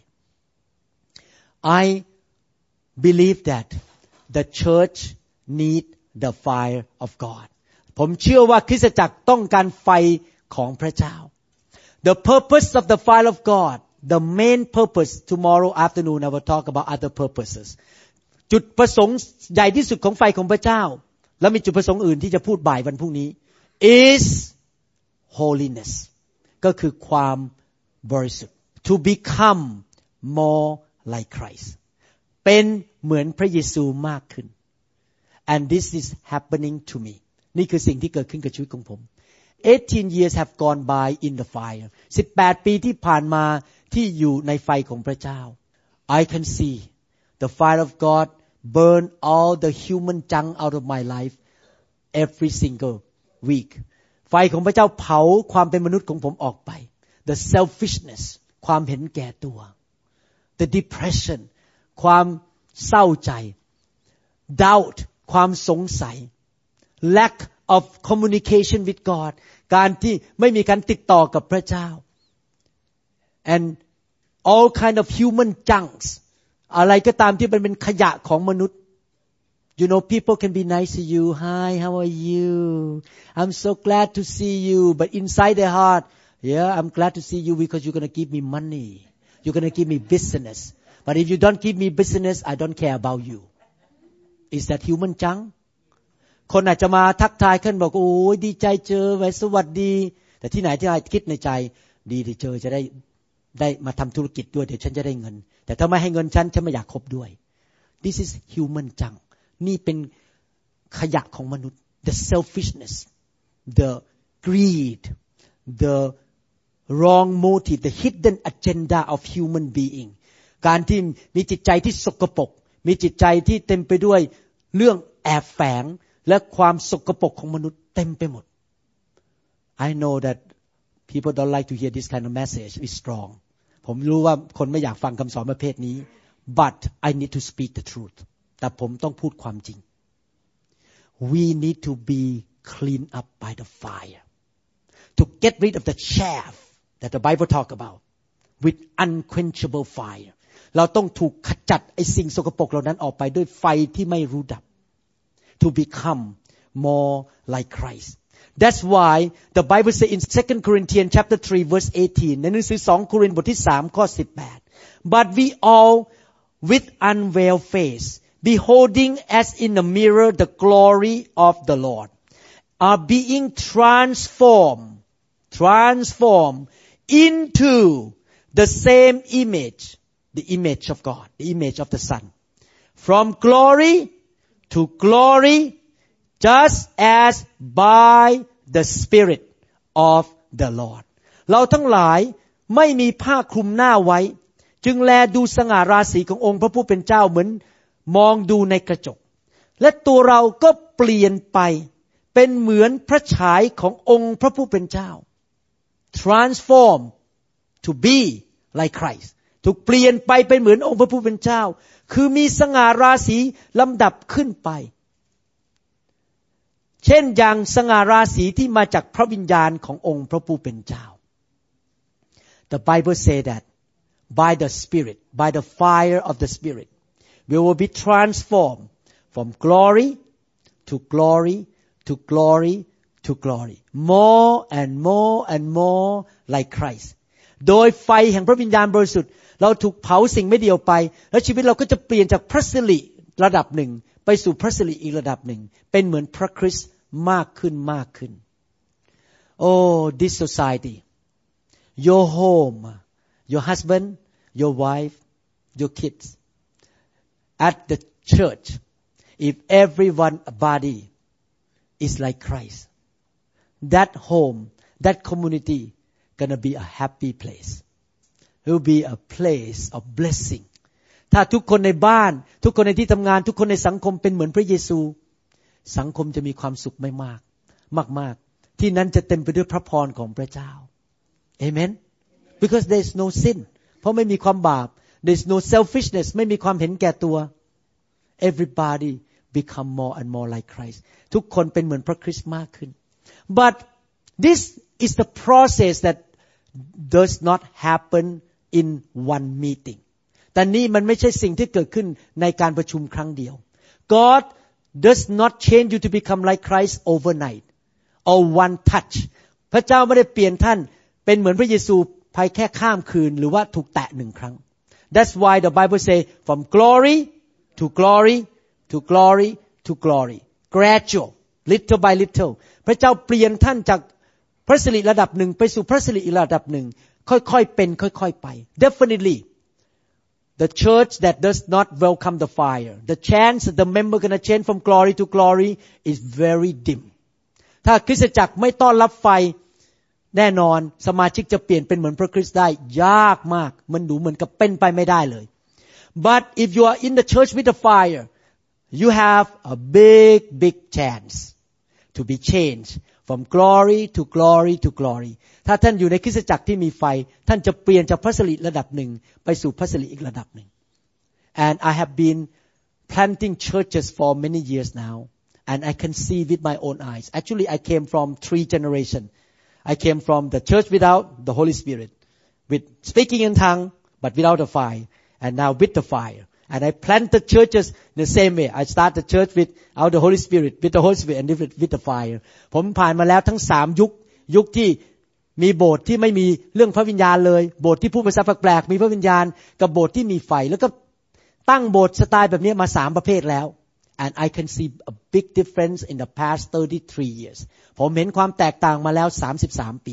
I believe that the church need the fire of God ผมเชื่อว่าคริสตจักรต้องการไฟของพระเจ้า The purpose of the fire of God the main purpose tomorrow afternoon I will talk about other purposes จุดประสงค์ใหญ่ที่สุดของไฟของพระเจ้าและมีจุดประสงค์อื่นที่จะพูดบ่ายวันพรุ่งนี้ is holiness ก็คือความบริสุทธิ์ to become more like Christ เป็นเหมือนพระเยซูมากขึ้น and this is happening to me นี่คือสิ่งที่เกิดขึ้นกับชีวิตของผม18 years have gone by in the fire 18 ปีที่ผ่านมาที่อยู่ในไฟของพระเจ้า I can see the fire of God burn all the human junk out of my life every single week ไฟของพระเจ้าเผาความเป็นมนุษย์ของผมออกไป the selfishness ความเห็นแก่ตัว the depression ความเศร้าใจ doubt ความสงสัย lack of communication with God การที่ไม่มีการติดต่อกับพระเจ้า and all kind of human junks อะไรก็ตามที่เป็นขยะของมนุษย์ You know, people can be nice to you. Hi, how are you? I'm so glad to see you. But inside their heart, yeah, I'm glad to see you because you're going to give me money. You're going to give me business. But if you don't give me business, I don't care about you. Is that human junk? คนอาจจะมาทักทายขึ้นบอกโอ้ยดีใจเจอไว้สวัสดีแต่ที่ไหนที่เราคิดในใจดีที่เจอจะได้มาทำธุรกิจด้วยเดี๋ยวฉันจะได้เงินแต่ถ้าไม่ให้เงินฉันไม่อยากคบด้วย This is human junk นี่เป็นขยะของมนุษย์ the selfishness the greed the wrong motive the hidden agenda of human being การที่มีจิตใจที่สกปรกมีจิตใจที่เต็มไปด้วยเรื่องแอบแฝงและความสกปรกของมนุษย์เต็มไปหมด I know that people don't like to hear this kind of message is strong ผมรู้ว่าคนไม่อยากฟังคำสอนประเภทนี้ but I need to speak the truth แต่ผมต้องพูดความจริง We need to be cleaned up by the fire to get rid of the chaff that the Bible talk about with unquenchable fire เราต้องถูกขจัดไอ้สิ่งสกปรกเหล่านั้นออกไปด้วยไฟที่ไม่รู้ดับ to become more like Christ. That's why the Bible says in 2 Corinthians chapter 3 verse 18 ในหนังสือ2โครินธ์บทที่3ข้อ18 But we all with unveiled face beholding as in a mirror the glory of the Lord are being transformed into the same image the image of God the image of the Son from glory to glory just as by the Spirit of the Lord เราทั้งหลายไม่มีผ้าคลุมหน้าไว้จึงแลดูสง่าราศีขององค์พระผู้เป็นเจ้าเหมือนมองดูในกระจกและตัวเราก็เปลี่ยนไปเป็นเหมือนพระฉายขององค์พระผู้เป็นเจ้า transform to be like Christ ถูกเปลี่ยนไปเป็นเหมือนองค์พระผู้เป็นเจ้าคือมีสง่าราศีลำดับขึ้นไปเช่นอย่างสง่าราศีที่มาจากพระวิญญาณขององค์พระผู้เป็นเจ้า The Bible say that by the Spirit by the fire of the Spirit we will be transformed from glory to glory to glory to glory more and more and more like Christ โดยไฟแห่งพระวิญญาณบริสุทธิ์เราถูกเผาสิ่งไม่ดีออกไปแล้วชีวิตเราก็จะเปลี่ยนจากพระสิริระดับหนึ่งไปสู่พระสิริอีกระดับหนึ่งเป็นเหมือนพระคริสต์มากขึ้นมากขึ้น Oh this society your home your husband your wife your kids at the church if everyone body is like Christ that home that community gonna be a happy place it will be a place of blessing ถ้าทุกคนในบ้านทุกคนในที่ทำงานทุกคนในสังคมเป็นเหมือนพระเยซูสังคมจะมีความสุขไม่มากที่นั้นจะเต็มไปด้วยพระพรของพระเจ้า Amen because there is no sin เพราะไม่มีความบาป there is no selfishness ไม่มีความเห็นแก่ตัว everybody become more and more like Christ ทุกคนเป็นเหมือนพระคริสต์มากขึ้น but this is the process that does not happen in one meeting แต่นี่มันไม่ใช่สิ่งที่เกิดขึ้นในการประชุมครั้งเดียว God does not change you to become like Christ overnight or one touch พระเจ้าไม่ได้เปลี่ยนท่านเป็นเหมือนพระเยซูภายแค่ข้ามคืนหรือว่าถูกแตะหนึ่งครั้ง That's why the Bible say from glory to glory to glory to glory gradual little by little พระเจ้าเปลี่ยนท่านจากพระสิริระดับหนึ่งไปสู่พระสิริอีกระดับหนึ่งค่อยๆเป็นค่อยๆไป Definitely the church that does not welcome the fire, the chance that the member going to change from glory to glory is very dim. ถ้าคริสตจักรไม่ต้อนรับไฟแน่นอนสมาชิกจะเปลี่ยนเป็นเหมือนพระคริสต์ได้ยากมากมันดูเหมือนกับเป็นไปไม่ได้เลย But if you are in the church with the fire, you have a big chance to be changed from glory to glory to glory. ถ้าท่านอยู่ในคริสตจักรที่มีไฟท่านจะเปลี่ยนจากพระสิริระดับหนึ่งไปสู่พระสิริอีกระดับหนึ่ง And I have been planting churches for many years now, and I can see with my own eyes. Actually, I came from 3 generations. I came from the church without the Holy Spirit, with speaking in tongue, but without the fire, and now with the fire. And I planted churches in the same way. I started the church without the Holy Spirit, with the Holy Spirit, and with the fire. ผมผ่านมาแล้วทั้ง3ยุคที่มีโบสถ์ที่ไม่มีเรื่องพระวิญญาณเลยโบสถ์ที่พูดภาษาแปลกๆมีพระวิญญาณกับโบสถ์ที่มีไฟแล้วก็ตั้งโบสถ์สไตล์แบบนี้มา3ประเภทแล้ว and I can see a big difference in the past 33 years ผมเห็นความแตกต่างมาแล้ว33 ปี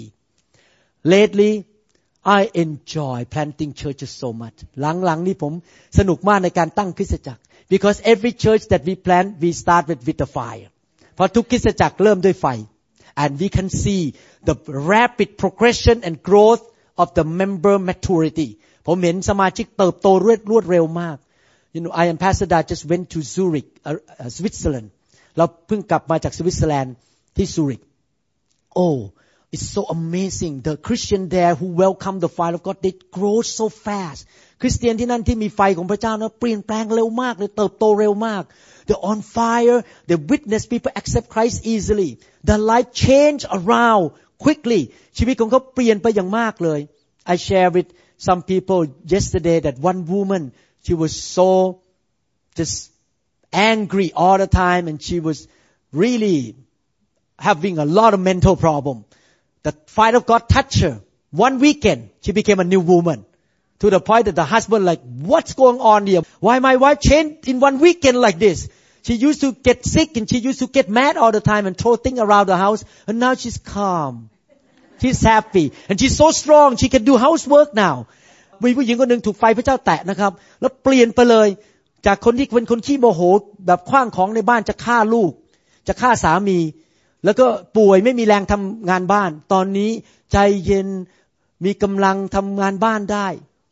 lately I enjoy planting churches so much หลังๆนี้ผมสนุกมากในการตั้งคริสตจักร because every church that we plant we start with the fire เพราะทุกคริสตจักรเริ่มด้วยไฟ and we can see the rapid progression and growth of the member maturity ผมเห็นสมาชิกเติบโตรวดเร็วมาก You know, I and Pastor Da just went to Zurich, Switzerland. เราเพิ่งกลับมาจากสวิตเซอร์แลนด์ที่ซูริก Oh, it's so amazing. The Christian there who welcome the fire of God, they grow so fast. คริสเตียนที่นั่นที่มีไฟของพระเจ้านะเปลี่ยนแปลงเร็วมากเลยเติบโตเร็วมาก They're on fire. They witness people accept Christ easily. Their life change around quickly. ชีวิตของเขาเปลี่ยนไปอย่างมากเลย I share with some people yesterday that one woman.She was so just angry all the time, and she was really having a lot of mental problem. The fire of God touched her. One weekend, she became a new woman. To the point that the husband like, what's going on here? Why my wife changed in one weekend like this? She used to get sick and she used to get mad all the time and throw things around the house. And now she's calm. She's happy. And she's so strong. She can do housework now.มีผู้หญิงคนหนึ่งถูกไฟพระเจ้าแตะนะครับแล้วเปลี่ยนไปเลยจากคนที่เป็นคนขี้โมโหแบบขว้างของในบ้านจะฆ่าลูกจะฆ่าสามีแล้วก็ป่วยไม่มีแรงทำงานบ้านตอนนี้ใจเย็นมีกำลังทำงานบ้านได้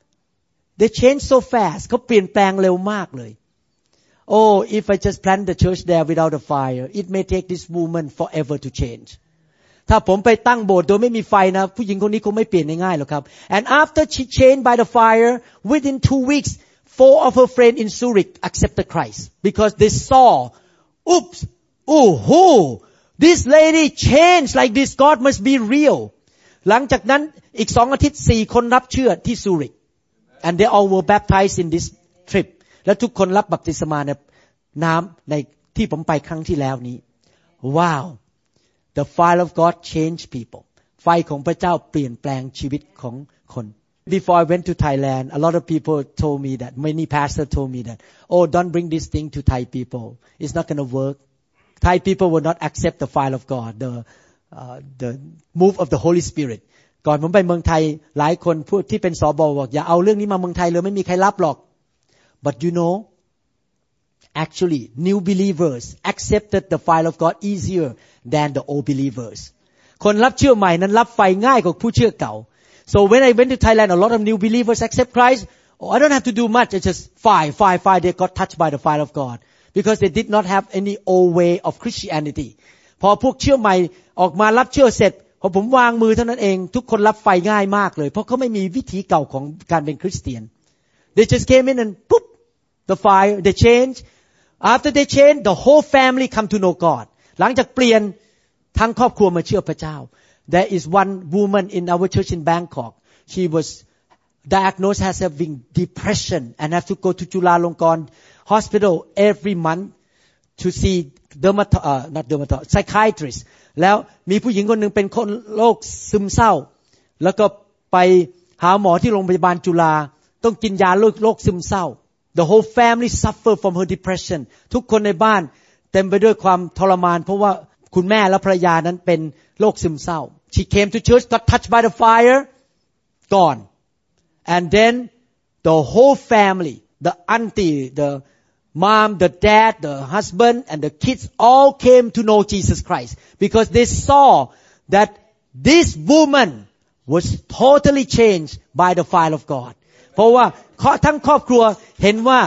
They change so fast เขาเปลี่ยนแปลงเร็วมากเลย Oh if I just plant the church there without a fire it may take this woman forever to changeถ้าผมไปตั้งโบสถ์โดยไม่มีไฟนะผู้หญิงคนนี้คงไม่เปลี่ยนง่ายๆหรอกครับ And after she changed by the fire within 2 weeks 4 of her friends in Zurich accepted Christ because they saw oops this lady changed like this God must be real หลังจากนั้นอีก2 อาทิตย์4 คนรับเชื่อที่ซูริก and they all were baptized in this trip และทุกคนรับบัพติศมาในน้ำในที่ผมไปครั้งที่แล้วนี้ Wow!The fire of God changed people. ไฟของพระเจ้าเปลี่ยนแปลงชีวิตของคน Before I went to Thailand, a lot of people told me that, many pastors told me that, oh, don't bring this thing to Thai people. It's not going to work. Thai people will not accept the fire of God, the move of the Holy Spirit. ก่อนผมไปเมืองไทยหลายคนพูดที่เป็นสบบอกอย่าเอาเรื่องนี้มาเมืองไทยเลยไม่มีใครรับหรอก But you know,Actually, new believers accepted the fire of God easier than the old believers. คนรับเชื่อใหม่นั้นรับไฟง่ายกว่าผู้เชื่อเก่า So when I went to Thailand, a lot of new believers accept Christ. Oh, I don't have to do much. It's just fire. They got touched by the fire of God because they did not have any old way of Christianity. พอพวกเชื่อใหม่ออกมารับเชื่อเสร็จพอผมวางมือเท่านั้นเองทุกคนรับไฟง่ายมากเลยเพราะเขาไม่มีวิธีเก่าของการเป็นคริสเตียน They just came in and poof, the fire. They changed.After they change, the whole family come to know God. หลังจากเปลี่ยนทั้งครอบครัวมาเชื่อพระเจ้า There is one woman in our church in Bangkok. She was diagnosed as having depression and have to go to Chulalongkorn Hospital every month to see psychiatrist. แล้วมีผู้หญิงคนหนึ่งเป็นคนโรคซึมเศร้าแล้วก็ไปหาหมอที่โรงพยาบาลจุฬาต้องกินยาโรคซึมเศร้าThe whole family suffered from her depression. ทุกคนในบ้านเต็มไปด้วยความทรมานเพราะว่าคุณแม่และภรรยานั้นเป็นโรคซึมเศร้า She came to church, got touched by the fire, gone. And then the whole family, the auntie, the mom, the dad, the husband, and the kids all came to know Jesus Christ because they saw that this woman was totally changed by the fire of God. เพราะว่าทั้งครอบครัวเห็นว่า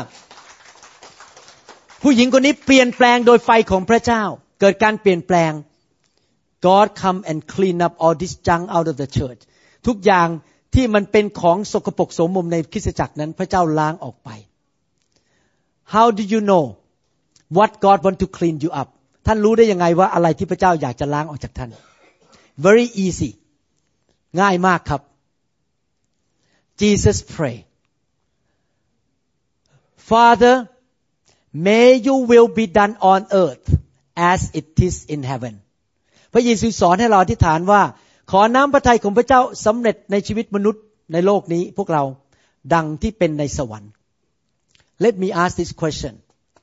ผู้หญิงคนนี้เปลี่ยนแปลงโดยไฟของพระเจ้าเกิดการเปลี่ยนแปลง God come and clean up all this junk out of the church ทุกอย่างที่มันเป็นของสกปรกโสมมในคริสตจักรนั้นพระเจ้าล้างออกไป How do you know what God want to clean you up ท่านรู้ได้ยังไงว่าอะไรที่พระเจ้าอยากจะล้างออกจากท่าน Very easy ง่ายมากครับ Jesus pray Father may your will be done on earth as it is in heaven พระเยซูสอนให้เราอธิษฐานว่าขอน้ำพระทัยของพระเจ้าสำเร็จในชีวิตมนุษย์ในโลกนี้พวกเราดังที่เป็นในสวรรค์ Let me ask this question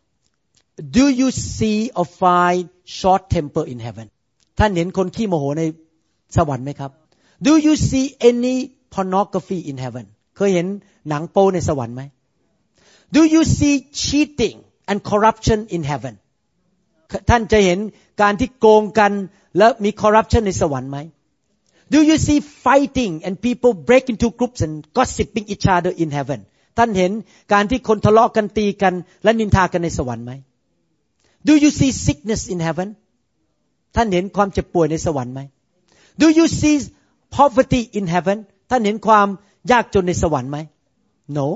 Do you see or find short temper in heaven ท่านเห็นคนขี้โมโหในสวรรค์ไหมครับ Do you see any pornography in heaven เคยเห็นหนังโป๊ในสวรรค์ไหม Do you see cheating and corruption in heaven ท่านจะเห็นการที่โกงกันและมี corruption ในสวรรค์ไหมDo you see fighting and people break into groups and gossiping each other in heaven ท่านเห็นการที่คนทะเลาะกันตีกันและนินทากันในสวรรค์ไหม Do you see sickness in heaven ท่านเห็นความเจ็บป่วยในสวรรค์ไหม Do you see poverty in heaven ท่านเห็นความยากจนในสวรรค์ไหม No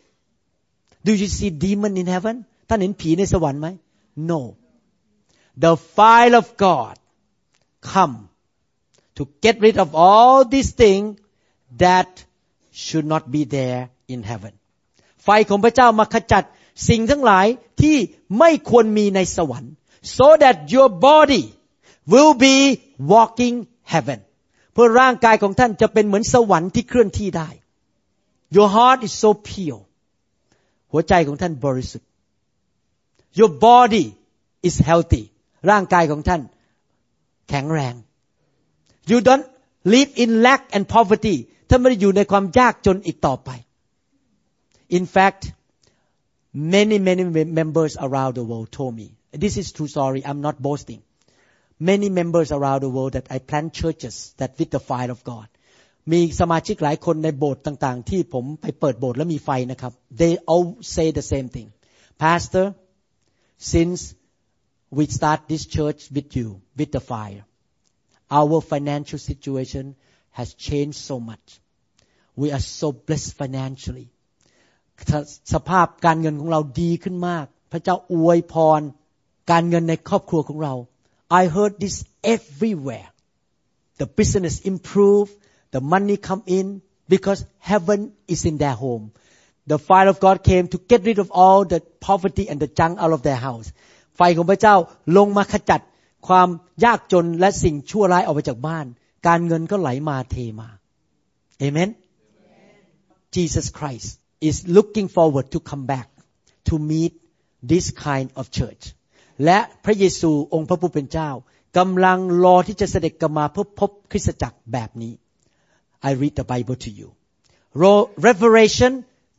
Do you see demon in heaven ท่านเห็นผีในสวรรค์ไหม No The fire of God come to get rid of all these things that should not be there in heaven ไฟของพระเจ้ามาขจัดสิ่งทั้งหลายที่ไม่ควรมีในสวรรค์ so that your body will be walking heaven เพื่อร่างกายของท่านจะเป็นเหมือนสวรรค์ที่เคลื่อนที่ได้ Your heart is so pure หัวใจของท่านบริสุทธิ์ Your body is healthy ร่างกายของท่านแข็งแรงYou don't live in lack and poverty ท่านไม่ได้อยู่ในความยากจนอีกต่อไป In fact many members around the world told me this is true story I'm not boasting many members around the world that I plant churches that with the fire of God มีสมาชิกหลายคนในโบสถ์ต่างๆที่ผมไปเปิดโบสถ์แล้วมีไฟนะครับ They all say the same thing Pastor since we start this church with you with the fire Our financial situation has changed so much. We are so blessed financially. สภาพการเงินของเราดีขึ้นมากพระเจ้าอวยพรการเงินในครอบครัวของเรา I heard this everywhere. The business improve, the money come in because heaven is in their home. The fire of God came to get rid of all the poverty and the junk out of their house. ไฟของพระเจ้าลงมาขจัดความยากจนและสิ่งชั่วร้ายออกไปจากบ้านการเงินก็ไหลมาเทมาเอเมน Jesus Christ is looking forward to come back to meet this kind of church และพระเยซูองค์พระผู้เป็นเจ้ากำลังรอที่จะเสด็จกลับมาเพื่อพบคริสตจักรแบบนี้ I read the Bible to you Revelation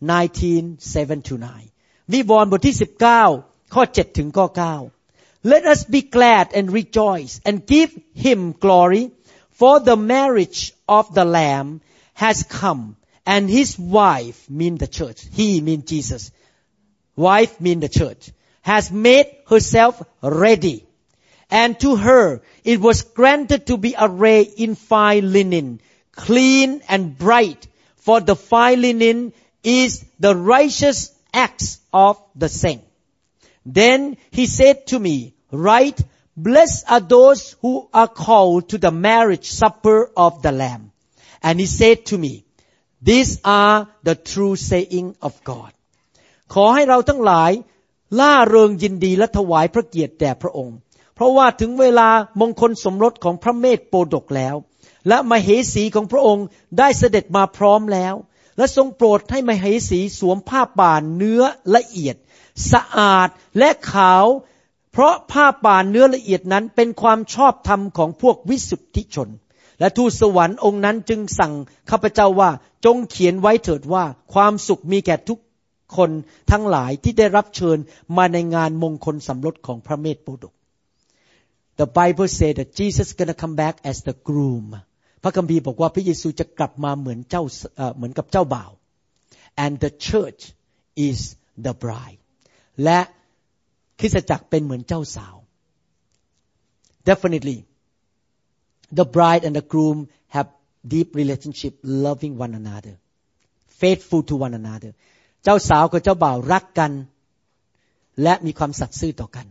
19:7-9 วิวรณ์บทที่19ข้อ7ถึงข้อ9Let us be glad and rejoice and give him glory for the marriage of the Lamb has come and his wife mean the church he mean Jesus wife mean the church has made herself ready and to her it was granted to be arrayed in fine linen clean and bright for the fine linen is the righteous acts of the saint.Then he said to me, Write, blessed are those who are called to the marriage supper of the Lamb. And he said to me, These are the true saying of God. ขอให้เราทั้งหลายล่าเริงยินดีและถวายพระเกียรติแด่พระองค์เพราะว่าถึงเวลามงคลสมรสของพระเมธโปรดกแล้วและมเหสีของพระองค์ได้เสด็จมาพร้อมแล้วและทรงโปรดให้มเหสีสวมผ้าป่านเนื้อละเอียดสะอาดและขาวเพราะผ้าป่านเนื้อละเอียดนั้นเป็นความชอบธรรมของพวกวิสุทธิชนและทูตสวรรค์องค์นั้นจึงสั่งข้าพเจ้าว่าจงเขียนไว้เถิดว่าความสุขมีแก่ทุกคนทั้งหลายที่ได้รับเชิญมาในงานมงคลสมรสของพระเมธโปรดก The Bible says that Jesus is going to come back as the groom พระคัมภีร์บอกว่าพระเยซูจะกลับมาเหมือนกับเจ้าบ่าว and the church is the bride และคริสตจักรเป็นเหมือนเจ้าสาว Definitely the bride and the groom have deep relationship loving one another faithful to one another เจ้าสาวกับเจ้าบ่าวรักกันและมีความสัตย์ซื่อต่อกัน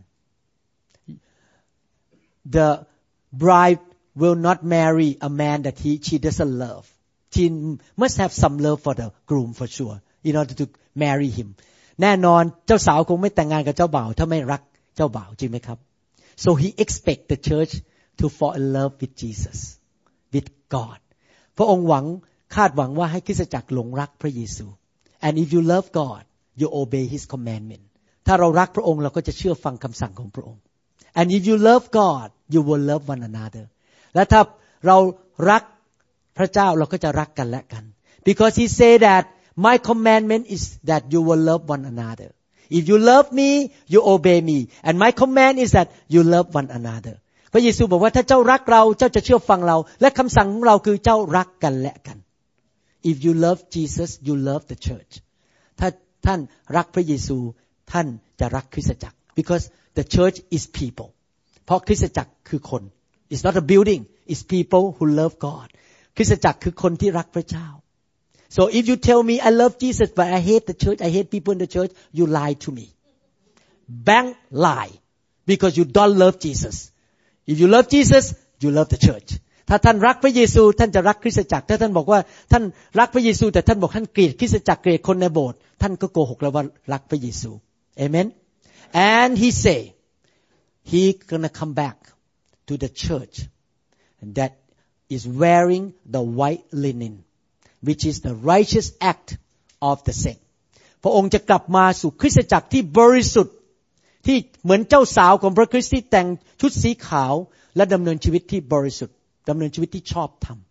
The bride will not marry a man that she doesn't love she must have some love for the groom for sure in order to marry him แน่นอนเจ้าสาวคงไม่แต่งงานกับเจ้าบ่าวถ้าไม่รักเจ้าบ่าวจริงไหมครับ So he expect the church to fall in love with Jesus with God พระองค์คาดหวังว่าให้คริสตจักรหลงรักพระเยซู and if you love God you obey His commandment ถ้าเรารักพระองค์เราก็จะเชื่อฟังคำสั่งของพระองค์ and if you love God you will love one another และถ้าเรารักพระเจ้าเราก็จะรักกันและกัน because He say that my commandment is that you will love one another if you love me you obey me and my command is that you love one another พระเยซูบอกว่าถ้าเจ้ารักเราเจ้าจะเชื่อฟังเราและคำสั่งของเราคือเจ้ารักกันและกัน if you love Jesus you love the church ถ้าท่านรักพระเยซูท่านจะรักคริสตจักร because the church is people เพราะคริสตจักรคือคน it's not a building it's people who love God คริสตจักรคือคนที่รักพระเจ้า so if you tell me I love Jesus but I hate the church I hate people in the church you lie to me bank lie because you don't love Jesus if you love Jesus you love the church ถ้าท่านรักพระเยซูท่านจะรักคริสตจักรถ้าท่านบอกว่าท่านรักพระเยซูแต่ท่านบอกท่านเกลียดคริสตจักรเกลียดคนในโบสถ์ท่านก็โกหกแล้วว่ารักพระเยซู Amen and he say he gonna come back to the church that is wearing the white linen which is the righteous act of the saint พระองค์จะกลับมาสู่คริสตจักรที่บริสุทธิ์ที่เหมือนเจ้าสาวของพระคริสต์ที่แต่งชุดสีขาวและดำเนินชีวิตที่บริสุทธิ์ดำเนินชีวิตที่ชอบธรรม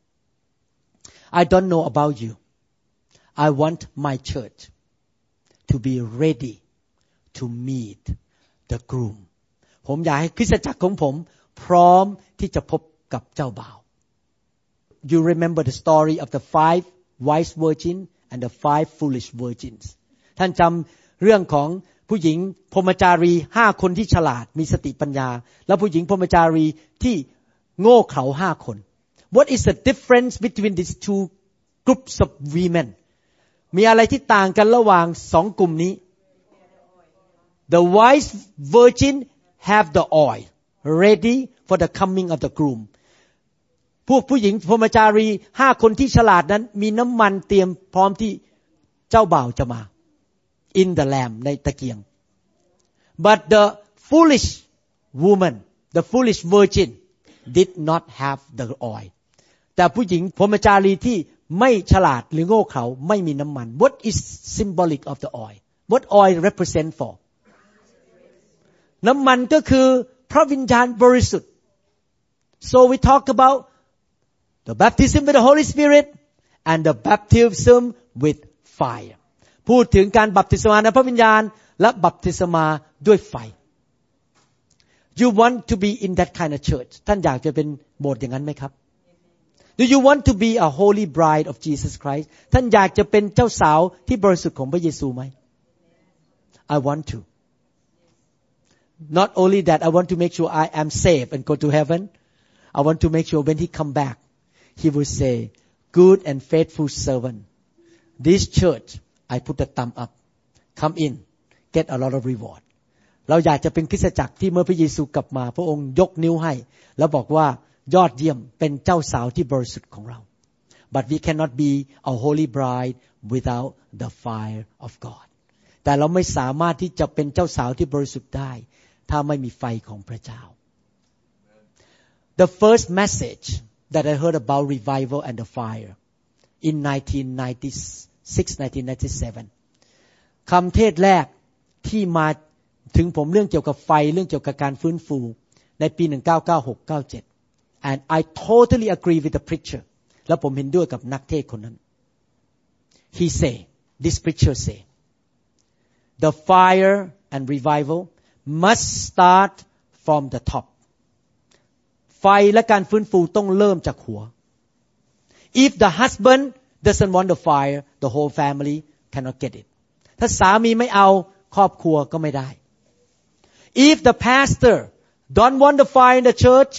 I don't know about you I want my church to be ready to meet the groom ผมอยากให้คริสตจักรของผมพร้อมที่จะพบกับเจ้าบ่าว You remember the story of the 5 wise virgins and the 5 foolish virgins ท่านจำเรื่องของผู้หญิงพรหมจารี5คนที่ฉลาดมีสติปัญญาและผู้หญิงพรหมจารีที่โง่เขลา5คน What is the difference between these two groups of women มีอะไรที่ต่างกันระหว่าง2กลุ่มนี้ The wise virgin have the oil ready for the coming of the groom พวกผู้หญิงพรหมจารี5คนที่ฉลาดนั้นมีน้ำมันเตรียมพร้อมที่เจ้าบ่าวจะมา in the lamp ในตะเกียง but the foolish woman the foolish virgin did not have the oil แต่ผู้หญิงพรหมจารีที่ไม่ฉลาดหรือโง่เขลาไม่มีน้ำมัน what is symbolic of the oil what oil represent for น้ำมันก็คือพระวิญญาณบริสุทธิ์ so we talk about the baptism with the Holy Spirit and the baptism with fire พูดถึงการบัพติศมาในพระวิญญาณและบัพติศมาด้วยไฟ You want to be in that kind of church ท่านอยากจะเป็นโบสถ์อย่างนั้นไหมครับ Do you want to be a holy bride of Jesus Christ ท่านอยากจะเป็นเจ้าสาวที่บริสุทธิ์ของพระเยซูไหม I want to Not only that I want to make sure I am saved and go to heaven I want to make sure when he come back he will say good and faithful servant this church I put the thumb up come in get a lot of reward เราอยากจะเป็นคริสตจักรที่เมื่อพระเยซูกลับมาพระองค์ยกนิ้วให้แล้วบอกว่ายอดเยี่ยมเป็นเจ้าสาวที่บริสุทธิ์ของเรา but we cannot be a holy bride without the fire of God แต่เราไม่สามารถที่จะเป็นเจ้าสาวที่บริสุทธิ์ได้ถ้าไม่มีไฟของพระเจ้า The first message that I heard about revival and the fire in 1996-1997 คำเทศแรกที่มาถึงผมเรื่องเกี่ยวกับไฟเรื่องเกี่ยวกับการฟื้นฟูในปี 1996-97 and I totally agree with the preacher และผมเห็นด้วยกับนักเทศคนนั้น he say this preacher say the fire and revival must start from the top ไฟและการฟื้นฟูต้องเริ่มจากหัว if the husband doesn't want the fire the whole family cannot get it ถ้าสามีไม่เอาครอบครัวก็ไม่ได้ if the pastor don't want the fire in the church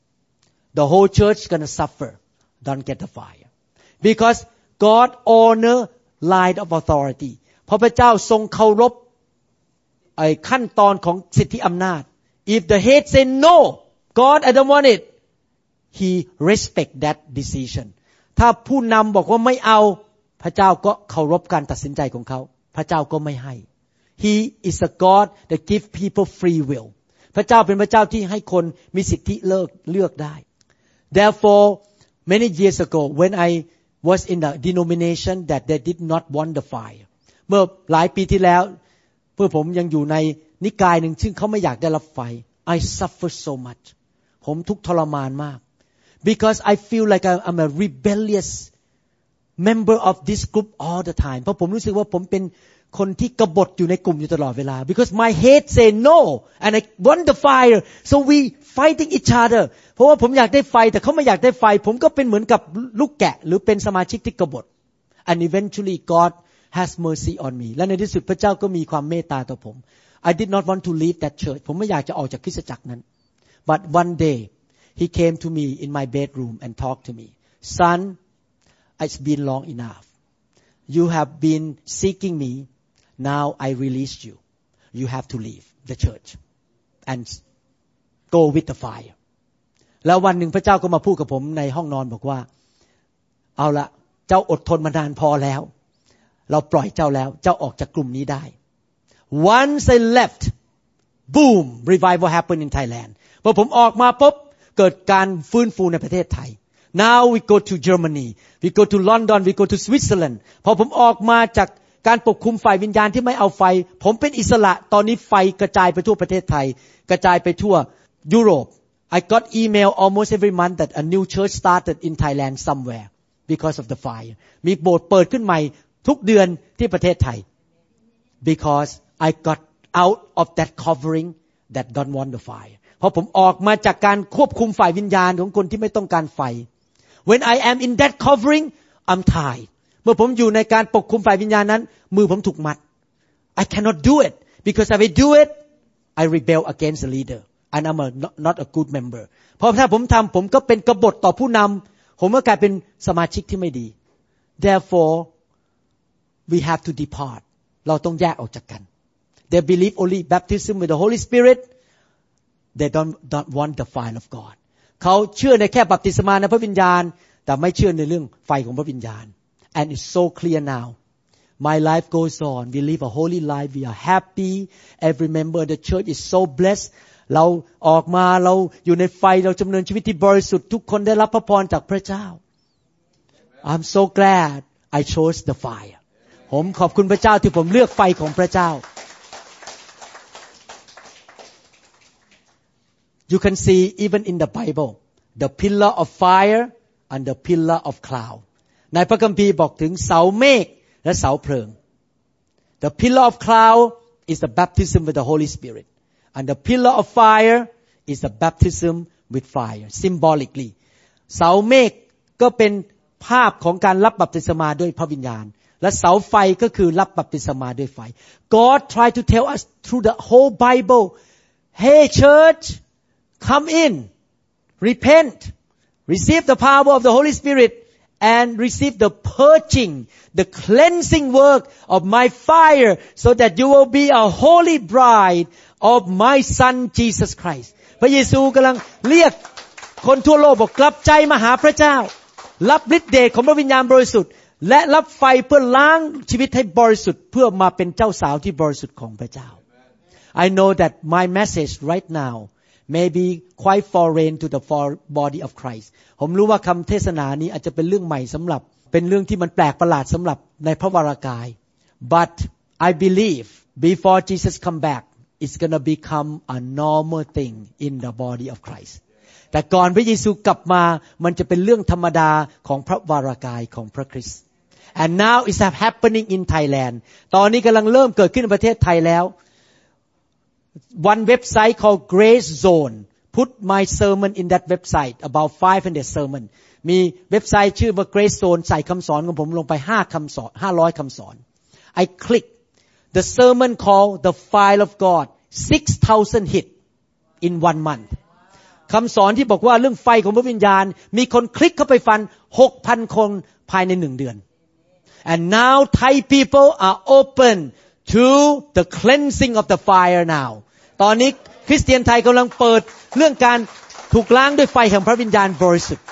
the whole church gonna suffer don't get the fire because God honor line of authority เพราะพระเจ้าทรงเคารพไอ้ขั้นตอนของสิทธิอำนาจ if the head say no God I don't want it he respect that decision ถ้าผู้นำบอกว่าไม่เอาพระเจ้าก็เคารพการตัดสินใจของเขาพระเจ้าก็ไม่ให้ he is a God that give people free will พระเจ้าเป็นพระเจ้าที่ให้คนมีสิทธิเลือกได้ therefore many years ago when I was in a denomination that they did not want the fire เมื่อหลายปีที่แล้วเมื่อผมยังอยู่ในนิกายหนึ่งซึ่งเขาไม่อยากได้รับไฟ I suffer so much ผมทุกข์ทรมานมาก because I feel like I'm a rebellious member of this group all the time เพราะผมรู้สึกว่าผมเป็นคนที่กบฏอยู่ในกลุ่มอยู่ตลอดเวลา because my head say no and I want the fire so we fighting each other เพราะว่าผมอยากได้ไฟแต่เขาไม่อยากได้ไฟผมก็เป็นเหมือนกับลูกแกะหรือเป็นสมาชิกที่กบฏ and eventually God has mercy on me และในที่สุดพระเจ้าก็มีความเมตตาต่อผม I did not want to leave that church ผมไม่อยากจะออกจากคริสตจักรนั้น but one day he came to me in my bedroom and talked to me son it's been long enough you have been seeking me now I released you you have to leave the church and go with the fire แล้ววันหนึ่งพระเจ้าก็มาพูดกับผมในห้องนอนบอกว่าเอาละเจ้าอดทนมานานพอแล้วเราปล่อยเจ้าแล้วเจ้าออกจากกลุ่มนี้ได้ once I left boom revival happened in Thailand พอผมออกมาปุ๊บเกิดการฟื้นฟูในประเทศไทย now we go to Germany we go to London we go to Switzerland พอผมออกมาจากการปกคุมฝ่ายวิญญาณที่ไม่เอาไฟผมเป็นอิสระตอนนี้ไฟกระจายไปทั่วประเทศไทยกระจายไปทั่วยุโรป I got email almost every month that a new church started in Thailand somewhere because of the fire มีโบสถ์เปิดขึ้นใหม่ทุกเดือนที่ประเทศไทย because I got out of that covering that don't want the fire เพราะผมออกมาจากการควบคุมฝ่ายวิญญาณของคนที่ไม่ต้องการไฟ when I am in that covering I'm tied เมื่อผมอยู่ในการปกคุมฝ่ายวิญญาณนั้นมือผมถูกมัด I cannot do it because if I do it I rebel against the leader and I'm not a good member เพราะถ้าผมทำผมก็เป็นกบฏต่อผู้นำผมก็กลายเป็นสมาชิกที่ไม่ดี therefore we have to depart เราต้องแยกออกจากกัน they believe only baptism with the Holy Spirit they don't want the fire of God เขาเชื่อในแค่บัพติศมาในพระวิญญาณแต่ไม่เชื่อในเรื่องไฟของพระวิญญาณ and it's so clear now my life goes on we live a holy life we are happy every member of the church is so blessed เราออกมาเราอยู่ในไฟเราดำเนินชีวิตที่บริสุทธิ์ทุกคนได้รับพระพรจากพระเจ้า I'm so glad I chose the fire ผมขอบคุณพระเจ้าที่ผมเลือกไฟของพระเจ้า You can see even in the Bible the pillar of fire and the pillar of cloud ในพระคัมภีร์บอกถึงเสาเมฆและเสาเพลิง The pillar of cloud is the baptism with the Holy Spirit and the pillar of fire is the baptism with fire symbolically เสาเมฆก็เป็นภาพของการรับบัพติศมาด้วยพระวิญญาณและเสาไฟก็คือรับบัพติศมาด้วยไฟ God tried to tell us through the whole Bible hey church come in repent receive the power of the Holy Spirit and receive the purging the cleansing work of my fire so that you will be a holy bride of my son Jesus Christ พระเยซูกำลังเรียกคนทั่วโลกบอกกลับใจมาหาพระเจ้ารับฤทธิ์เดชของพระวิญญาณบริสุทธิ์และรับไฟเพื่อล้างชีวิตให้บริสุทธิ์เพื่อมาเป็นเจ้าสาวที่บริสุทธิ์ของพระเจ้า I know that my message right now may be quite foreign to the body of Christ ผมรู้ว่าคำเทศนานี้อาจจะเป็นเรื่องใหม่สำหรับเป็นเรื่องที่มันแปลกประหลาดสำหรับในพระวรากาย but I believe before Jesus come back it's gonna become a normal thing in the body of Christ แต่ก่อนพระเยซูกลับมามันจะเป็นเรื่องธรรมดาของพระวรากายของพระคริสต์ and now it's happening in Thailand ตอนนี้กำลังเริ่มเกิดขึ้นในประเทศไทยแล้ว one website called Grace Zone put my sermon in that website about 500 sermon มีเว็บไซต์ชื่อว่า Grace Zone ใส่คำสอนของผมลงไป5คำสอน500คำสอน I click the sermon called The File of God 6,000 hit in 1 month คำสอนที่บอกว่าเรื่องไฟของพระวิญญาณมีคนคลิกเข้าไปฟัง 6,000 คนภายใน1เดือน and now Thai people are open to the cleansing of the fire now ตอนนี้คริสเตียนไทยกำลังเปิดเรื่องการถูกล้างด้วยไฟแห่งพระวิญญาณบริสุทธิ์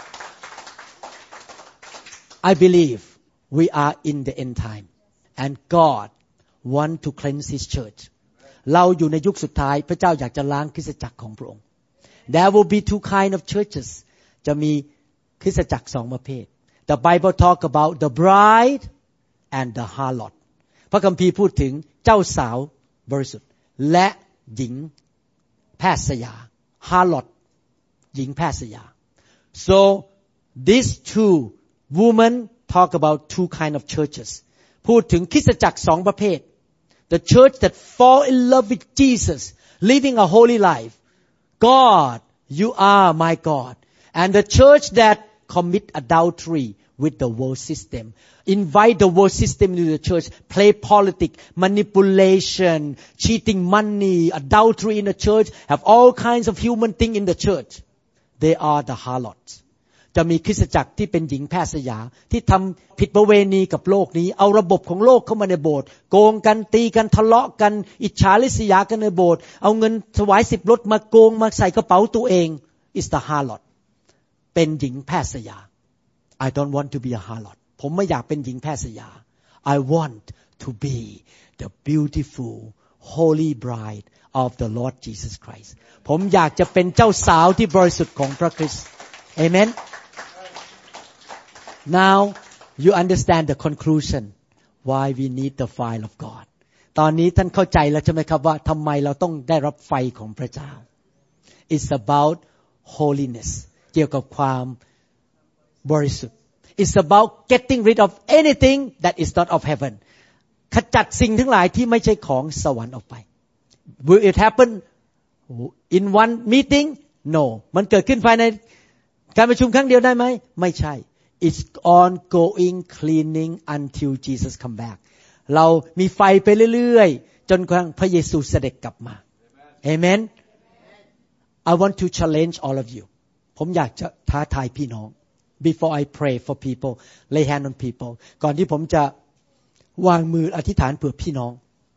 I believe we are in the end time and God want to cleanse His church เราอยู่ในยุคสุดท้ายพระเจ้าอยากจะล้างคริสตจักรของพระองค์ There will be two kind of churches จะมีคริสตจักรสองประเภท The Bible talk about the bride and the harlot พระคัมภีร์พูดถึงเจ้าสาวบริสุทธิ์และหญิงแพทย์สยา harlot หญิงแพทย์สยา So these two women talk about two kind of churches พูดถึงคริสตจักรสองประเภท The church that fall in love with Jesus living a holy life God you are my God and the church that commit adultery with the world system invite the world system into the church play politics manipulation cheating money adultery in the church have all kinds of human thing in the church they are the harlots จะมีคริสตจักรที่เป็นหญิงแพทย์สยาที่ทำผิดประเวณีกับโลกนี้เอาระบบของโลกเข้ามาในโบสถ์โกงกันตีกันทะเลาะกันอิจฉาริษยากันในโบสถ์เอาเงินถวาย10 รถมาโกงมาใส่กระเป๋าตัวเอง is the harlot เป็นหญิงแพทย์สยา I don't want to be a harlot ผมไม่อยากเป็นหญิงแพทย์สยา I want to be the beautiful holy bride of the Lord Jesus Christ ผมอยากจะเป็นเจ้าสาวที่บริสุทธิ์ของพระคริสต์ Amen Now you understand the conclusion why we need the fire of God ตอนนี้ท่านเข้าใจแล้วใช่ไหมครับว่าทำไมเราต้องได้รับไฟของพระเจ้า It's about holiness เกี่ยวกับความบริสุทธิ์ It's about getting rid of anything that is not of heaven ขจัดสิ่งทั้งหลายที่ไม่ใช่ของสวรรค์ออกไป Will it happen in one meeting? No มันเกิดขึ้นภายในการประชุมครั้งเดียวได้ไหมไม่ใช่It's ongoing cleaning until Jesus come back เรามีไฟไปเรื่อยๆจนกระทั่งพระเยซูเสด็จกลับมา Amen I want to challenge all of you ผมอยากจะท้าทายพี่น้อง Before I pray for people lay hand on people ก่อนที่ผมจะวางมืออธิษฐานเผื่อพี่น้อง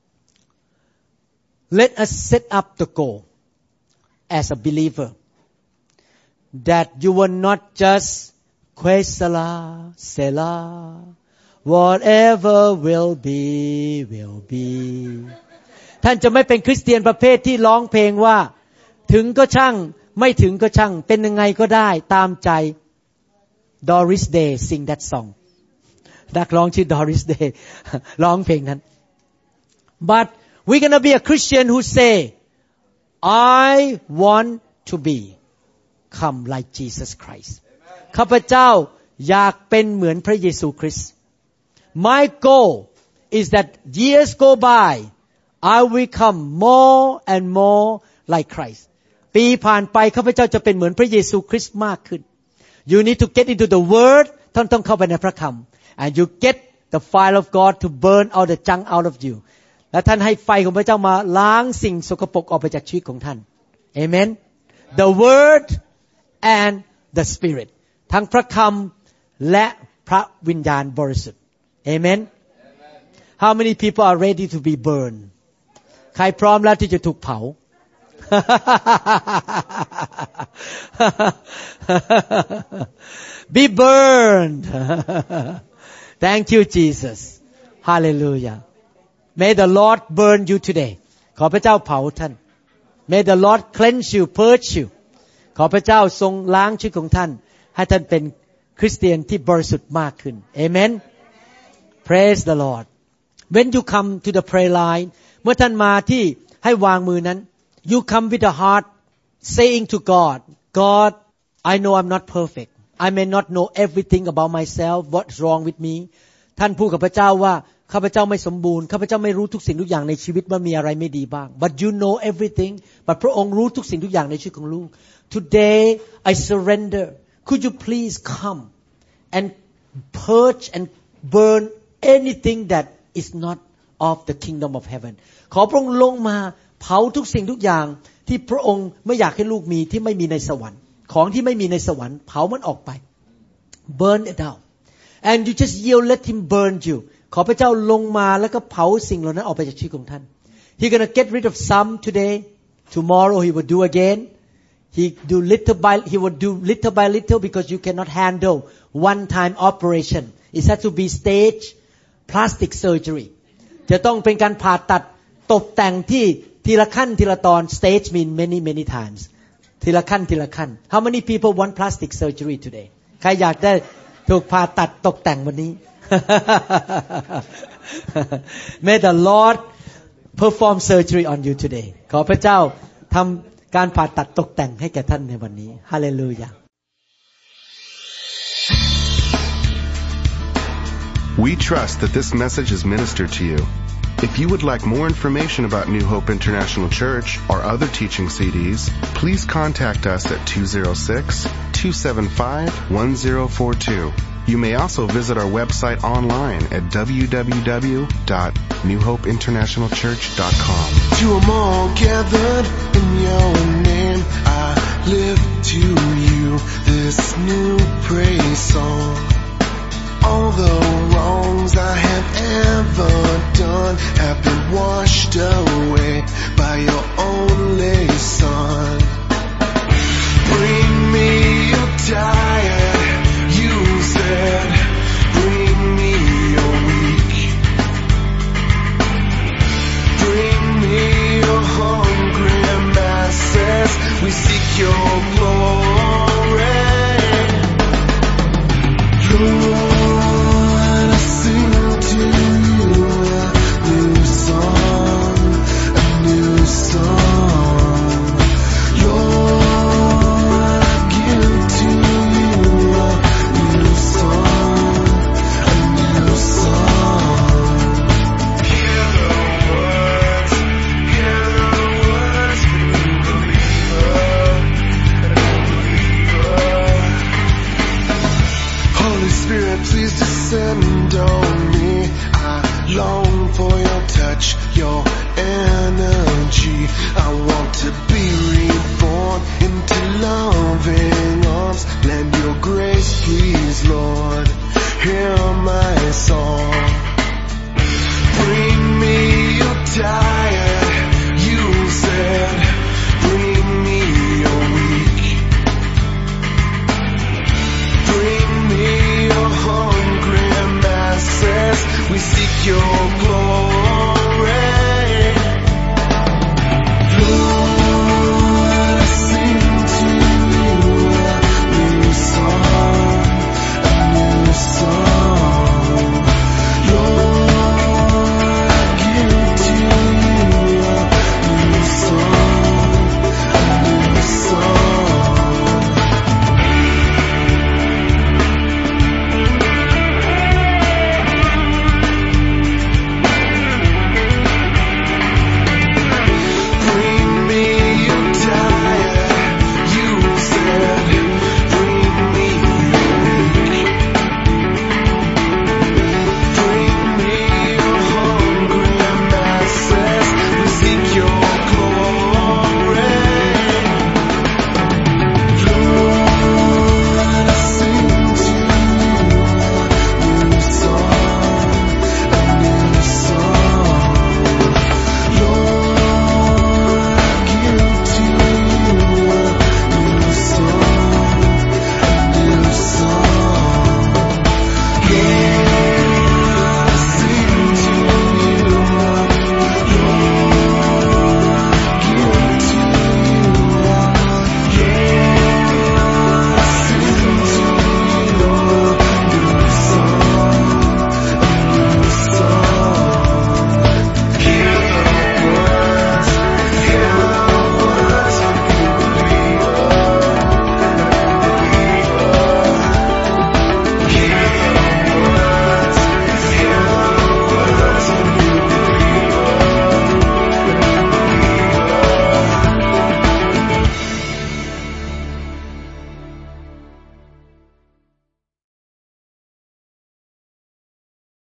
Let us set up the goal as a believer that you will not just Quesala, Selah, whatever will be, will be. ท่านจะไม่เป็นคริสเตียนประเภทที่ร้องเพลงว่าถึงก็ช่างไม่ถึงก็ช่างเป็นยังไงก็ได้ตามใจ Doris Day sing that song นักร้องชื่อ Doris Day ร้องเพลงนั้น But we're gonna be a Christian who say I want to become like Jesus Christข้าพเจ้าอยากเป็นเหมือนพระเยซูคริสต์ My goal is that years go by I will become more and more like Christ ปีผ่านไปข้าพเจ้าจะเป็นเหมือนพระเยซูคริสต์มากขึ้น You need to get into the Word ท่านต้องเข้าไปในพระคำ and you get the fire of God to burn out the junk out of you และท่านให้ไฟของพระเจ้ามาล้างสิ่งสกปรกออกไปจากชีวิตของท่าน Amen The Word and the Spiritทั้งพระคำและพระวิญญาณบริสุทธิ์ Amen How many people are ready to be burned ใครพร้อมแล้วที่จะถูกเผา Be burned Thank you Jesus Hallelujah May the Lord burn you today ขอพระเจ้าเผาท่าน May the Lord cleanse you purge you ขอพระเจ้าทรงล้างชีวิตของท่านให้ท่านเป็นคริสเตียนที่บริสุทธิ์มากขึ้น Amen Praise the Lord When you come to the prayer line เมื่อท่านมาที่ให้วางมือนั้น You come with a heart saying to God God I know I'm not perfect I may not know everything about myself what's wrong with me ท่านพูดกับพระเจ้าว่าข้าพเจ้าไม่สมบูรณ์ข้าพเจ้าไม่รู้ทุกสิ่งทุกอย่างในชีวิตว่ามีอะไรไม่ดีบ้าง but you know everything but พระองค์รู้ทุกสิ่งทุกอย่างในชีวิตของลูก today I surrender could you please come and purge and burn anything that is not of the kingdom of heaven ขอพระองค์ลงมาเผาทุกสิ่งทุกอย่างที่พระองค์ไม่อยากให้ลูกมีที่ไม่มีในสวรรค์ของที่ไม่มีในสวรรค์เผามันออกไป burn it out and you just yield let him burn you ขอพระเจ้าลงมาแล้วก็เผาสิ่งเหล่านั้นออกไปจากชีวิตของท่าน he gonna get rid of some today tomorrow he will do again he will do little by little because you cannot handle one time operation it has to be stage plastic surgery จะต้องเป็นการผ่าตัดตกแต่งที่ทีละขั้นทีละตอน stage mean many times ทีละขั้นทีละขั้น how many people want plastic surgery today ใครอยากได้ถูกผ่าตัดตกแต่งวันนี้ May the Lord perform surgery on you today ขอพระเจ้าทำการผ่าตัดตกแต่งให้แก่ท่านในวันนี้ฮาเลลูยา We trust that this message is ministered to you. If you would like more information about New Hope International Church or other teaching CDs, please contact us at 206-275-1042. You may also visit our website online at www.newhopeinternationalchurch.com. To them all gathered in your name, I lift to you this new praise song. All the wrongs I have ever done have been washed away by